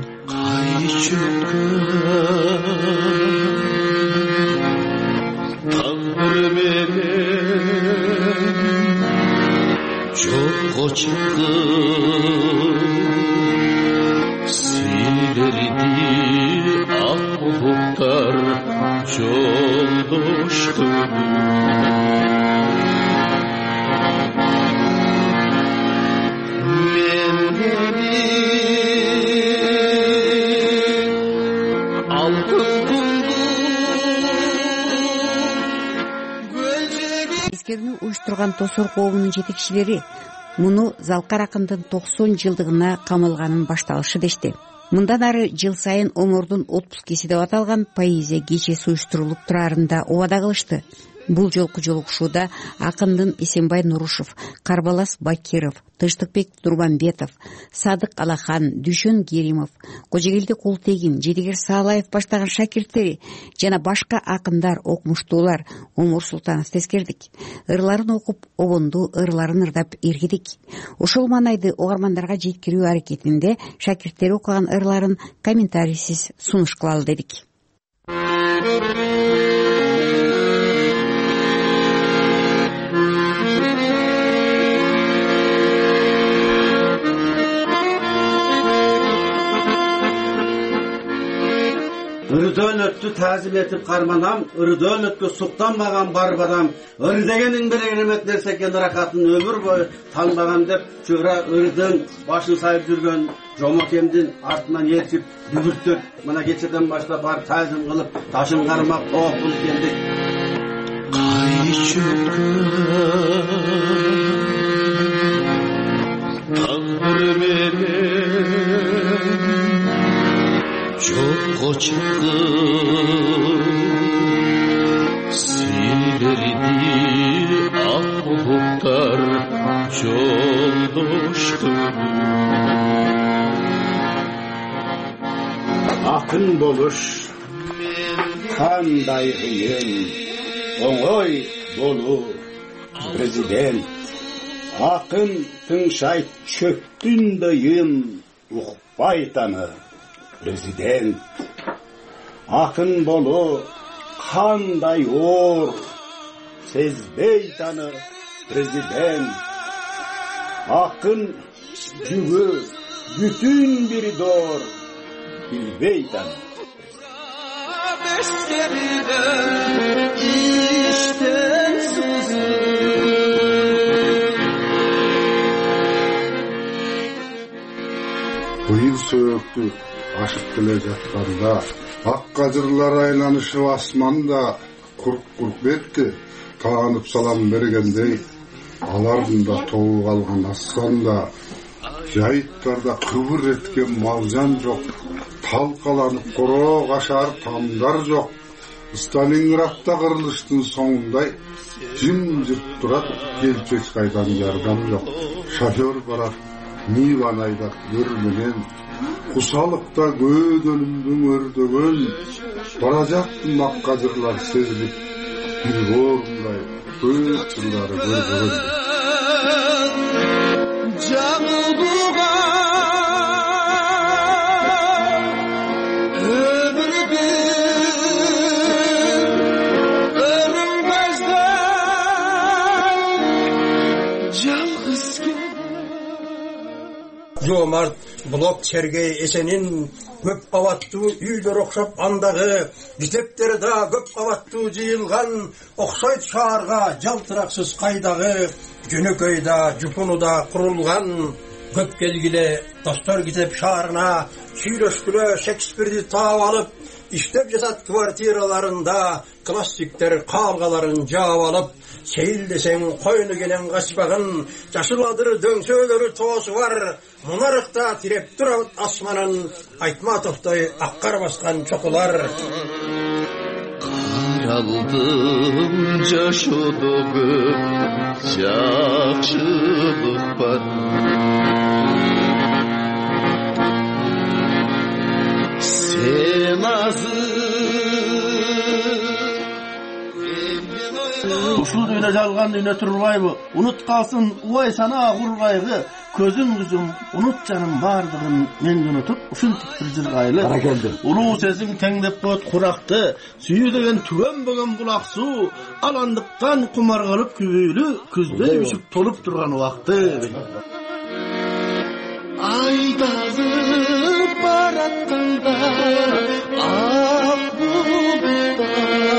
Таңыр менен жокко чыкты силерди ак булуттар жолдошту. Эскерүүнү уюштурган Тосор коомунун жетекчилери муну залкар акындын токсон жылдыгына камалганын башталышы дешти. Мындан ары жыл сайын Омордун отпуск кеси деп аталган поэзия кечеси уюштурулуп турарын да убада кылышты. Бул жолку жолугушууда акындын Эсенбай Нурушев, Карбалас Бакиров, Тыштыкбек Турбанбетов, Садык Алахан, Дүйшөн Керимов, Кожегелди Култегин, Жедигер Саалаев баштаган шакирттери жана башка акындар, окумуштуулар Омор Султановду эскердик. Ырларын окуп, обонду ырларын ырдап иргидик. Ошол маанайды угармандарга жеткирүү аракетинде шакирттери окуган ырларын комментарийсиз сунуш кылалы дедик. Ырдан өттү тазим этип карманам, ырдан өткө суктанбаган бар бадам, ыр дегениң бир керемет нерсе экен, рахатын өмүр бою таңбаган деп, чыгыра ырдын башын сайып жүргөн жомокемдин артынан ертип дүбүртөп, мына кечеден баштап бар тазим кылып, ташын кармап тоопул келдик. Таңыр менен жокко чыкты силерди ак булуттар жолдошту. Акын болуш кандай кыйын, оңой болуу президент Акын тыңшайт чөптүн дыйын укпай таны президент. Акын болу кандай оор сезбей таны президент. Акын жүгү бүтүн бир доор билбей таны. Быйыл сөөктү ашып келе жатканда ак кажырлар айланышып асманда курк-курк этти таанып салам бергендей, алардын да тобу калган ассанда жайыттарда кыбыр эткен малжан жок, талкаланып короо кашар тамдар жок. Сталинградда кырылыштын соңундай жымжырт турат, келчек кайдан жардам жок. Шофер барат Ниваны айдап өр менен, кусалыкта көөдөлүмдүн өрдөгөн, бара жаттым ак кажырлар сезилип, бир орундай көп жылдары көргөн. Жомарт Блок Сергей Эсенин көп кабаттуу үйлөр окшоп андагы битептери да көп кабаттуу жыйылган окшойт шаарга жалтыраксыз кайдагы жөнөкөй да жупуну да курулган. Көп келгиле достор китеп шаарына сүйлөшкүлө Шекспирди таап алып, иштеп жатат квартираларында классиктер калгаларын жаап алып, сейил десең койну келен качпагын, жашыл-адыр дөңсөлөрү тоосу бар, мунарыкта тиреп турат асманын, Айтматовдой аккар баскан чокулар. Каралдым жашоодогу жакшылык бар, сен азыр ушул дүйнө жалган дүйнө турбайбы, унут калсын убай санаа кургайгы, көзүм күзүм унут жаным бардыгын мен унутуп ушинтип бир жыргайлы. Улуу сезим теңдеп коет куракты, сүйүү деген түгөнбөгөн булак суу, аландыктан кумар кылып күбүйлү, күздөй үшүп толуп турган убакты. Айдагы баратканда ак булутта,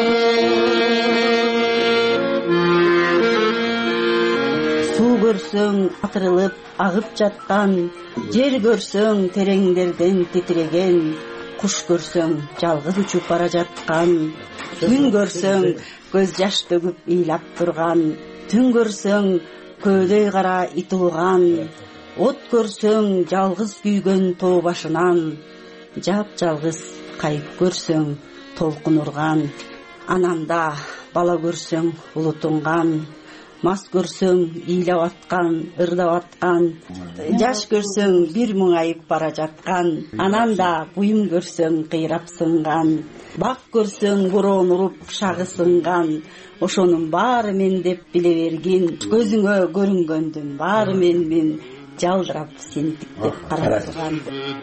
суу көрсөң атырылып агып жаткан, жер көрсөң тереңдерден титиреген, куш көрсөң жалгыз учуп бара жаткан, күн көрсөң көз жаш төгүп ыйлап турган, түн көрсөң көөдөй кара итулган, от көрсөң жалгыз күйгөн тоо башынан, жап жалгыз кайып көрсөң толкун урган, ананда бала көрсөң улутунган, мас көрсөң ыйлап аткан, ырдап аткан, жаш көрсөң бир муңайып бара жаткан, ананда буюм көрсөң кыйрап сынган, бак көрсөң бороон уруп шагы сынган, ошонун баары мен деп биле бергин, көзүңө көрүнгөндүн баары мен мен жалдырап сентиктеп карап турган.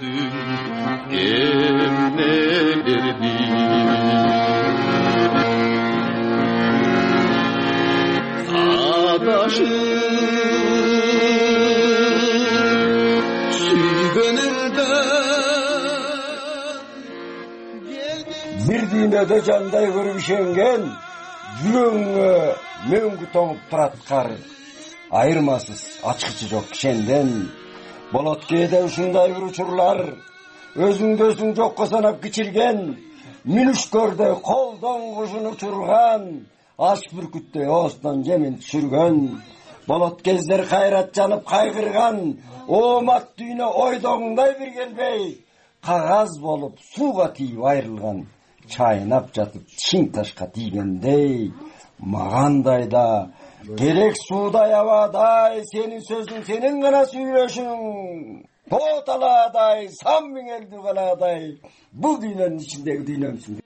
Adaşı süygönünde Bir dүйнөдө жандай көрүп ишенген, жүрөгүңө мөңгү тоңуп турат кар. Айырмасыз ачкычы жок кишенден, болот кээде ушундай бир учурлар, өзүңдү өзүң жокко санап кичирген, мүнүшкөрдөй колдон кушун учурган, аш бүркүттөй оостон жемин түшүргөн, болот кездер кайрат жанып кайгырган, оомат дүйнө ойдогуңдай бир келбей, кагаз болуп сууга тийип айрылган, чайнап жатып чиң ташка тийгендей, магандай да керек суудай абадай, сенин сөзүң сенин гана сүйлөшүң, тоо талаадай, сан миңелдүү калаадай, бул дүйнөнүн ичиндеги дүйнөмсүң.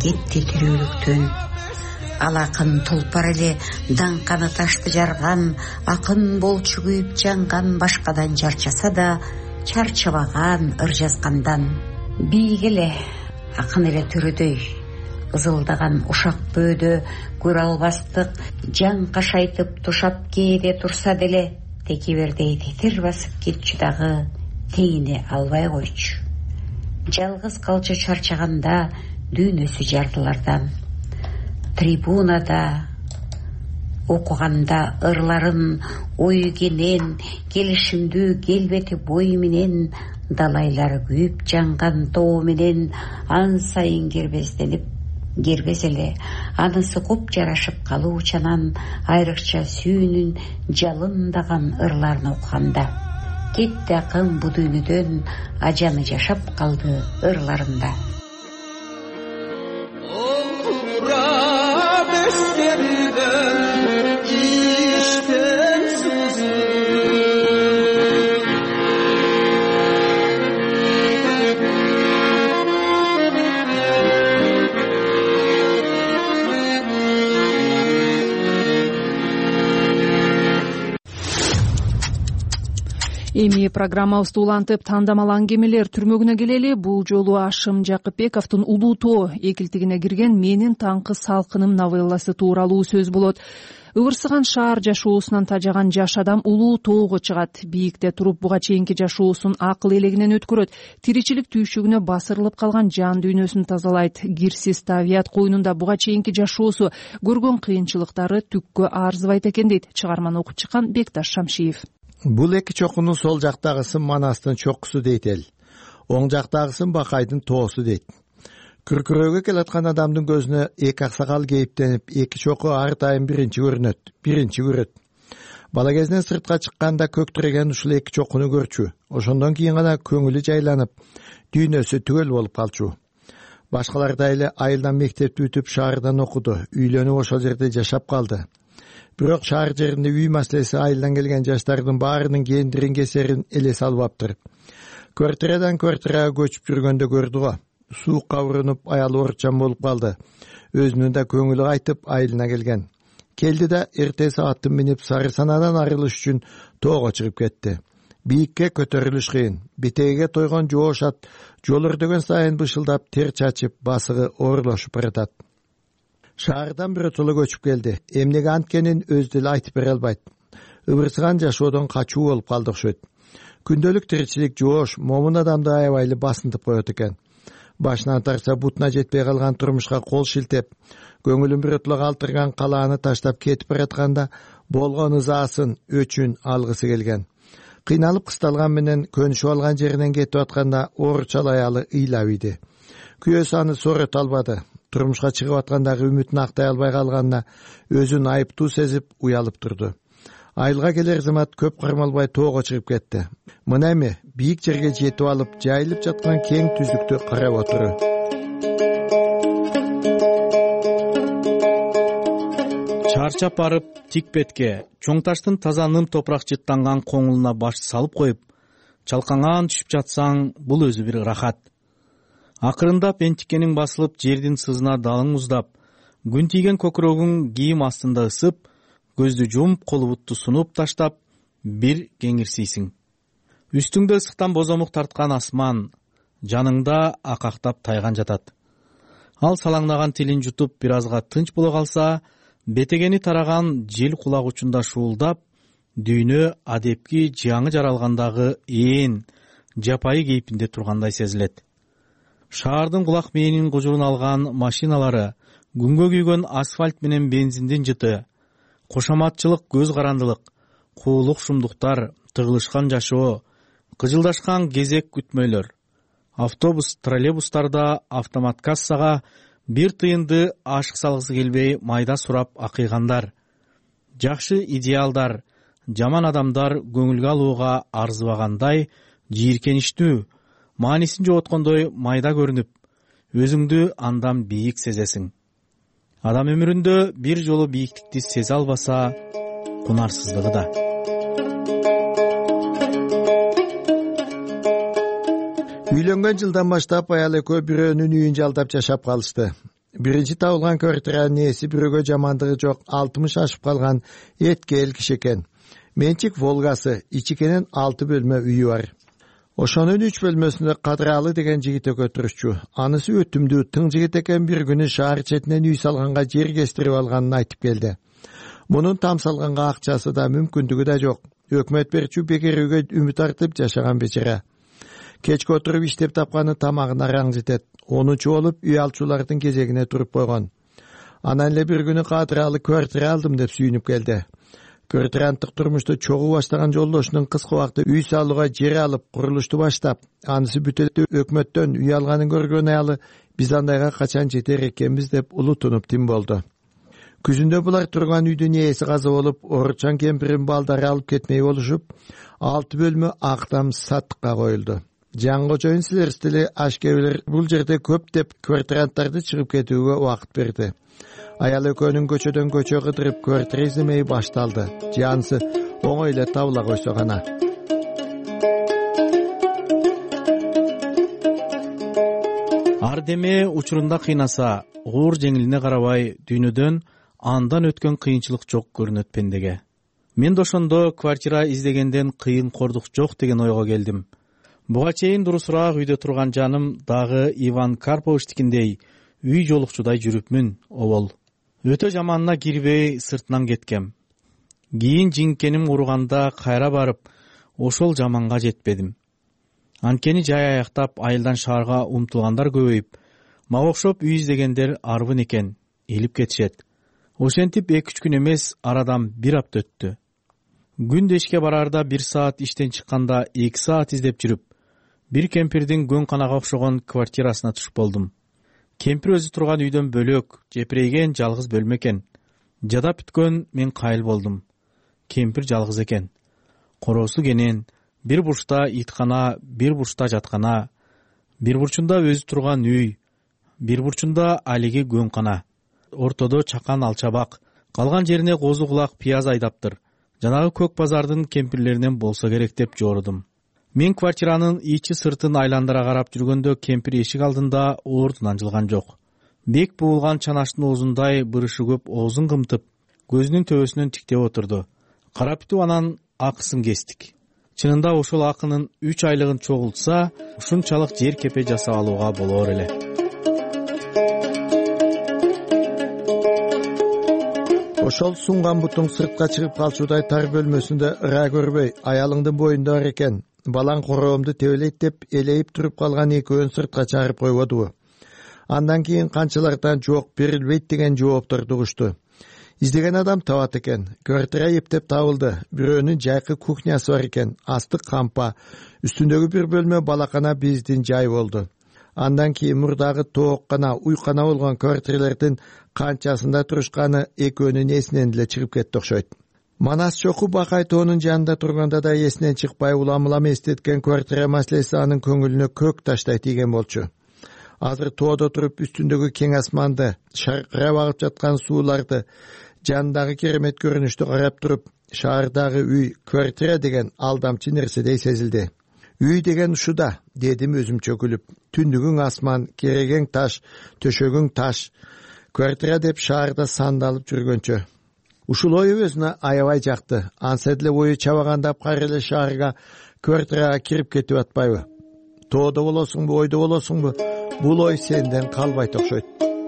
кетти тирүүлүктөн. Ал акын тулпар эле даңканы ташты жарган, акын болчу күйүп жанган, башкадан жарчаса да чарчабаган ыр жазгандан. Бийик эле акын эле төрөдөй, ызылдаган ушак бөөдө көрө албастык жан кашайтып тушап кээде турса деле текибердей тетир басып кетчү дагы тегине албай койчу. Жалгыз калчу чарчаганда дүйнөсү жардылардан. Трибунада окуганда ырларын ою кенен, келишимдүү келбети бою менен, далайлар күйүп жанган тоо менен ан сайын кербезденип кербез эле анысы куп жарашып калуучанан айрыкча сүүнүн жалындаган ырларын окуганда. Кетти акын бу дүйнөдөн, ажаны жашап калды ырларында. Эми программабызды улантып тандамал аңгемелер түрмөгүнө келели. Бул жолу Ашым Жакыпбековдун Улуу тоо экилтигине кирген Менин таңкы салкыным новелласы тууралуу сөз болот. Ыбырсыган шаар жашоосунан тажаган жаш адам улуу тоого чыгат. Бийикте туруп буга чейинки жашоосун акыл элегинен өткөрөт. Тиричилик түйшүгүнө басырылып калган жан дүйнөсүн тазалайт. Кирсиз табият коюнунда буга чейинки жашоосу көргөн кыйынчылыктары түккө арзыбайт экен дейт чыгарманы окуп чыккан Бекташ Шамшиев. Бул эки чокунун сол жактагысын Манастын чокусу дейт эл. Оң жактагысын Бакайдын тоосу дейт. Күркүрөөгө келаткан адамдын көзүнө эки аксакал кейиптенип, эки чоку ар дайым биринчи көрүнөт, биринчи көрөт. Бала кезинен сыртка чыкканда көктүрөгөн ушул эки чокуну көрчү. Ошондон кийин гана көңүлү жайланып, дүйнөсү түгөл болуп калчу. Башкалардай эле айылдан мектепти бүтүп, шаардан окуду, үйлөнүп ошол жерде жашап калды. Бирок шаар жеринде үй маселеси айылдан келген жаштардын баарынын кендирин кесерин эле салбаптыр. Квартирадан квартирага көчүп жүргөндө көрдү го. Суукка урунуп, аялы орчан болуп калды. Өзүнүн да көңүлү кайтып, айылына келген. Келди да эртеси атын минип Сары Санадан арылыш үчүн тоого чыгып кетти. Бийикке көтөрүлүш кыйын. Битегиге тойгон жоош ат жол өрдөгөн сайын бышылдап, тер чачып, басыгы оорлошуп баратат. Шаардан биротоло көчүп келди. Эмнеге анткенин өзү деле айтып бере албайт. Ыбырсыган жашоодон качуу болуп калды окшойт. Күндөлүк тиричилик жоош, момун адамды аябайлы басынтып коет экен. Башынан тарса бутуна жетпей калган турмушка кол шилтеп, көңүлүн биротоло калтырган калааны таштап кетип баратканда болгон ызаасын, өчүн алгысы келген. Кыйналып кысталган менен көнүшүп алган жеринен кетип атканда оорчал аялы ыйлап ийди. Күйөөсү аны сорото албады. Турмушка чыгып аткандагы үмүтүн актай албай калганына өзүн айыптуу сезип уялып турду. Айылга келер замат көп кармалбай тоого чыгып кетти. Мына эми бийик жерге жетип алып, жайылып жаткан кең түздүктү карап отуру. Чарчап барып, тик бетке, чоң таштын таза ным топурак жыттанган коңулуна баш салып коюп, чалкаңан түшүп жатсаң, бул өзү бир рахат. Акырындап энтикенин басылып, жердин сызына далың уздап, күн тийген көкүрөгүң кийим астында ысып, көздү жумуп, колу бутту сунуп таштап, бир кеңирсийсиң. Үстүңдө ысыктан бозомук тарткан асман, жаныңда акактап тайган жатат. Ал салаңдаган тилин жутуп, бир азга тынч боло калса, бетегени тараган жел кулак учунда шуулдап, дүйнө адепки жаңы жаралгандагы ээн, жапайы кейпинде тургандай сезилет. Шаардын кулак мээнин кужурун алган машиналары, күнгө күйгөн асфальт менен бензиндин жыты, кошоматчылык көз карандылык, куулук шумдуктар, тыгылышкан жашоо, кыжылдашкан кезек күтмөйлөр. Автобус, троллейбустарда автомат кассага бир тыйынды ашык салгысы келбей майда сурап акыйгандар. Жакшы идеалдар, жаман адамдар көңүлгө алууга арзыбагандай, жийиркеничтүү, маанисин жоготкондой майда көрүнүп, өзүңдү андан бийик сезесиң. Адам өмүрүндө бир жолу бийиктикти сезе албаса, кунарсыздыгы да. Үйлөнгөн жылдан баштап аял экөө бирөөнүн үйүн жалдап жашап калышты. биринчи табылган квартиранын ээси бирөөгө жамандыгы жок алтымыш ашып калган эткел киши экен. Менчик Волгасы, ичикенен алты бөлмө үйү бар. Ошонун үч бөлмөсүндө Кадыралы деген жигит өтүрүшчү. Анысы өтүмдүү тың жигит экен, бир күнү шаар четинен үй салганга жер кестирип алганын айтып келди. Мунун там салганга акчасы да мүмкүндүгү да жок. Өкмөт берчү бекер үйгө үмүт артып жашаган бечара. Кечке отуруп иштеп тапканы тамагына раң жетет. онунчу болуп үй алчулардын кезегине туруп койгон. Анан эле бир күнү Кадыралы квартира алдым деп сүйүнүп келди. Квартиранттык турмушту чогуу баштаган жолдошунун кыска убакта үй салууга жер алып, курулушту баштап, анысы бүтөтү өкмөттөн үй алганын көргөн аялы биз андайга качан жетер экенбиз деп улутунуп тим болду. Күзүндө булар турган үйдүн ээси каза болуп, Оручан кемпирин балдары алып кетмей болушуп, алты бөлмө актам саттыкка коюлду. Жангочоюн силерстили ашкебилер бул жерде көп деп квартиранттарды чыгып кетүүгө убакыт берди. Аял экөөнүн көчөдөн көчө кыдырып квартира издемеyi башталды. Жанысы оңой эле табыла койсо гана. Ардеме учурунда кыйнаса, оор жеңилине карабай дүйнөдөн андан өткөн кыйынчылык жок көрүнөт пендеге. Мен да ошондо квартира издегенден кыйын кордук жок деген ойго келдим. Буга чейин дурусураак үйдө турган жаным дагы Иван Карповичтикиндей үй жолукчудай жүрүпмүн, обол. Өтө жаманына кирбей сыртынан кеткем. Кийин жиңкеним уруганда кайра барып, ошол жаманга жетпедим. Анткени жай аяктап айылдан шаарга умтулгандар көбөйүп, мага окшоп үй издегендер арбын экен, илип кетишет. Ошентип эки үч күн эмес, арадан бир апта өттү. Күндө ишке барарда бир саат, иштен чыкканда эки саат издеп жүрүп, бир кемпирдин көңканага окшогон квартирасына түшүп болдум. Кемпир өзү турган үйдөн бөлөк, жепирейген жалгыз бөлмө экен. Жадап бүткөн мен кайыл болдум. Кемпир жалгыз экен. Короосу кенен, бир бурчта иткана, бир бурчта жаткана, бир бурчунда өзү турган үй, бир бурчунда алиги көңкана. Ортодо чакан алчабак, калган жерине козу кулак пияз айдаптыр. Жанагы көк базардын кемпирлеринен болсо керек деп жорудум. Мен квартиранын ичи сыртын айландыра карап жүргөндө кемпир эшик алдында ордунан жылган жок. Бек буулган чанаштын оозундай бырышы көп оозун кымтып, көзүнүн төбөсүнөн тиктеп отурду. Карап бүтүп анан акысын кестик. Чынында ошол акынын үч айлыгын чогултса, ушунчалык жер кепе жасап алууга болор эле. Ошол сунган бутуң сыртка чыгып калчудай тар бөлмөсүндө ыра көрбөй, аялыңдын боюнда бар экен. Балаң короомду тебелейт деп элейип туруп калган экөөнү сыртка чыгарып койбодубу? Андан кийин канчалардан жок берилбейт деген жоопторду угушту. Издеген адам табат экен. Квартира эптеп табылды. Бирөөнүн жайкы кухнясы бар экен. Асты кампа, үстүндөгү бир бөлмө балакана биздин жай болду. Андан кийин мурдагы тооккана, уйкана болгон квартиралардын канчасында турушканы экөөнүн эсинен эле чыгып кетти окшойт. Манас чоку Бакай тоонун жанында турганда да эсинен чыкпай улам-улам эстеткен квартира маселеси анын көңүлүнө көк таштай тийген болчу. Азыр тоодо туруп үстүндөгү кең асманды, шаркырап агып жаткан сууларды, жандагы керемет көрүнүштү карап туруп, шаардагы үй, квартира деген алдамчы нерседей сезилди. Үй деген ушуда, дедим өзүмчө күлүп. Түндүгүң асман, керегең таш, төшөгүң таш. Квартира деп шаарда сандалып жүргөнчө. Ушул ой өзүнө аябай жакты. Анса деле ою чабагандап кайра эле шаарга, квартирага кирип кетип атпайбы? Тоодо болосуңбу, ойдо болосуңбу? Бул ой сенден калбайт окшойт.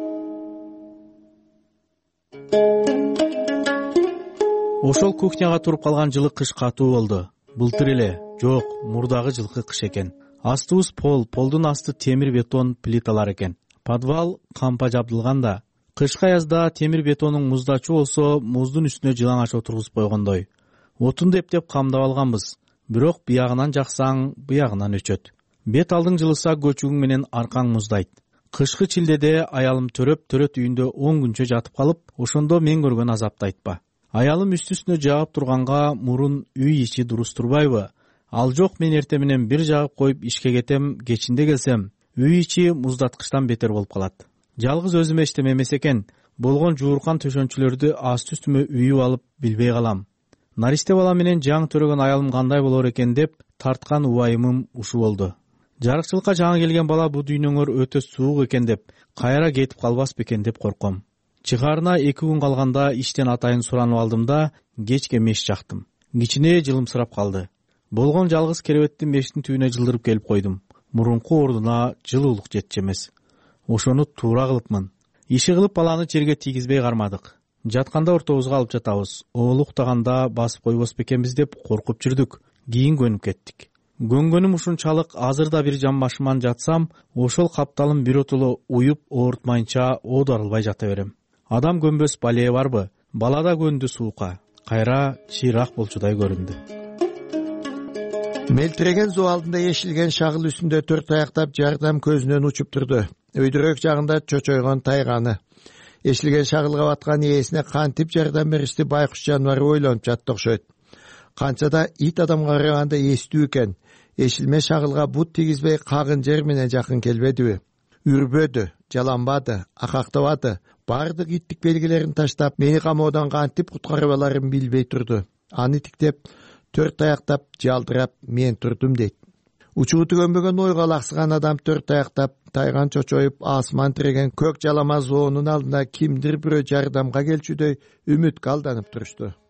Ошол кухняга туруп калган жылы кыш катуу болду. Былтыр эле, жок, мурдагы жылкы кыш экен. Астыбыз пол, полдун асты темир бетон плиталар экен. Подвал кампа жабдылган да. Кышкы аязда темир бетонун муздачу болсо, муздун үстүнө жылаңач отургузуп койгондой. Отунду эптеп камдап алганбыз. Бирок биягынан жаксаң, биягынан өчөт. Бет алдың жылыса көчүгүң менен аркаң муздайт. Кышкы чилдеде аялым төрөп төрөт үйүндө он күнчө жатып калып, ошондо мен көргөн азапты айтпа. Аялым үстү-үстүнө жаап турганга мурун үй ичи дурус турбайбы? Ал жок, мен эрте менен бир жагып коюп ишке кетем, кечинде келсем, үй ичи муздаткычтан бетер болуп калат. Жалгыз өзүм эчтем эмес экен, болгон жууркан төшөнчүлөрдү асты үстүмө үйүп алып билбей калам. Наристе бала менен жаңы төрөгөн аялым кандай болор экен деп тарткан убайымым ушу болду. жарыкчылыкка жаңы келген бала бул дүйнөңөр өтө суук экен деп, кайра кетип калбас бекен деп корком. Чыгаарына эки күн калганда иштен атайын суранып алдым да кечке меш жактым. Кичине жылымсырап калды. Болгон жалгыз керебетти мештин түбүнө жылдырып келип койдум. Мурунку ордуна жылуулук жетчү эмес. Ошону туура кылыпмын. Иши кылып баланы жерге тийгизбей кармадык. Жатканда ортобузга алып жатабыз. Оол уктаганда басып койбос бекенбиз деп коркуп жүрдүк. Кийин көнүп кеттик. Көнгөнүм ушунчалык, азыр да бир жан башыман жатсам, ошол капталым биротоло уюп оорутмайынча оодарылбай жата берем. Адам көнбөс балее барбы? Бала да көндү суукка. Кайра чыйраак болчудай көрүндү. Мелтиреген суу алдында ешилген шагыл үстүндө төрт аяктап жардам көзүнөн учуп турду. Өйдүрөк жагында чочойгон тайганы. Ешилген шагылга баткан ээсине кантип жардам беришти байкуш жаныбары ойлонуп жатты окшойт. Канчада ит адамга караганда эстүү экен. Ешилме шагылга бут тийгизбей кагын жер менен жакын келбедиби? Үрбөдү, жаланбады, акактабады. Бардык иттик белгилерин таштап, мени камоодон кантип куткарып аларын билбей турду. Аны тиктеп, төрт аяктап, жалдырап, мен турдум дейт. Учугу түгөнбөгөн ойго алаксыган адам төрт аяктап, тайган чочоюп, асман тиреген көк жалама зоонун алдында кимдир бирөө жардамга келчүдөй үмүткө алданып турушту.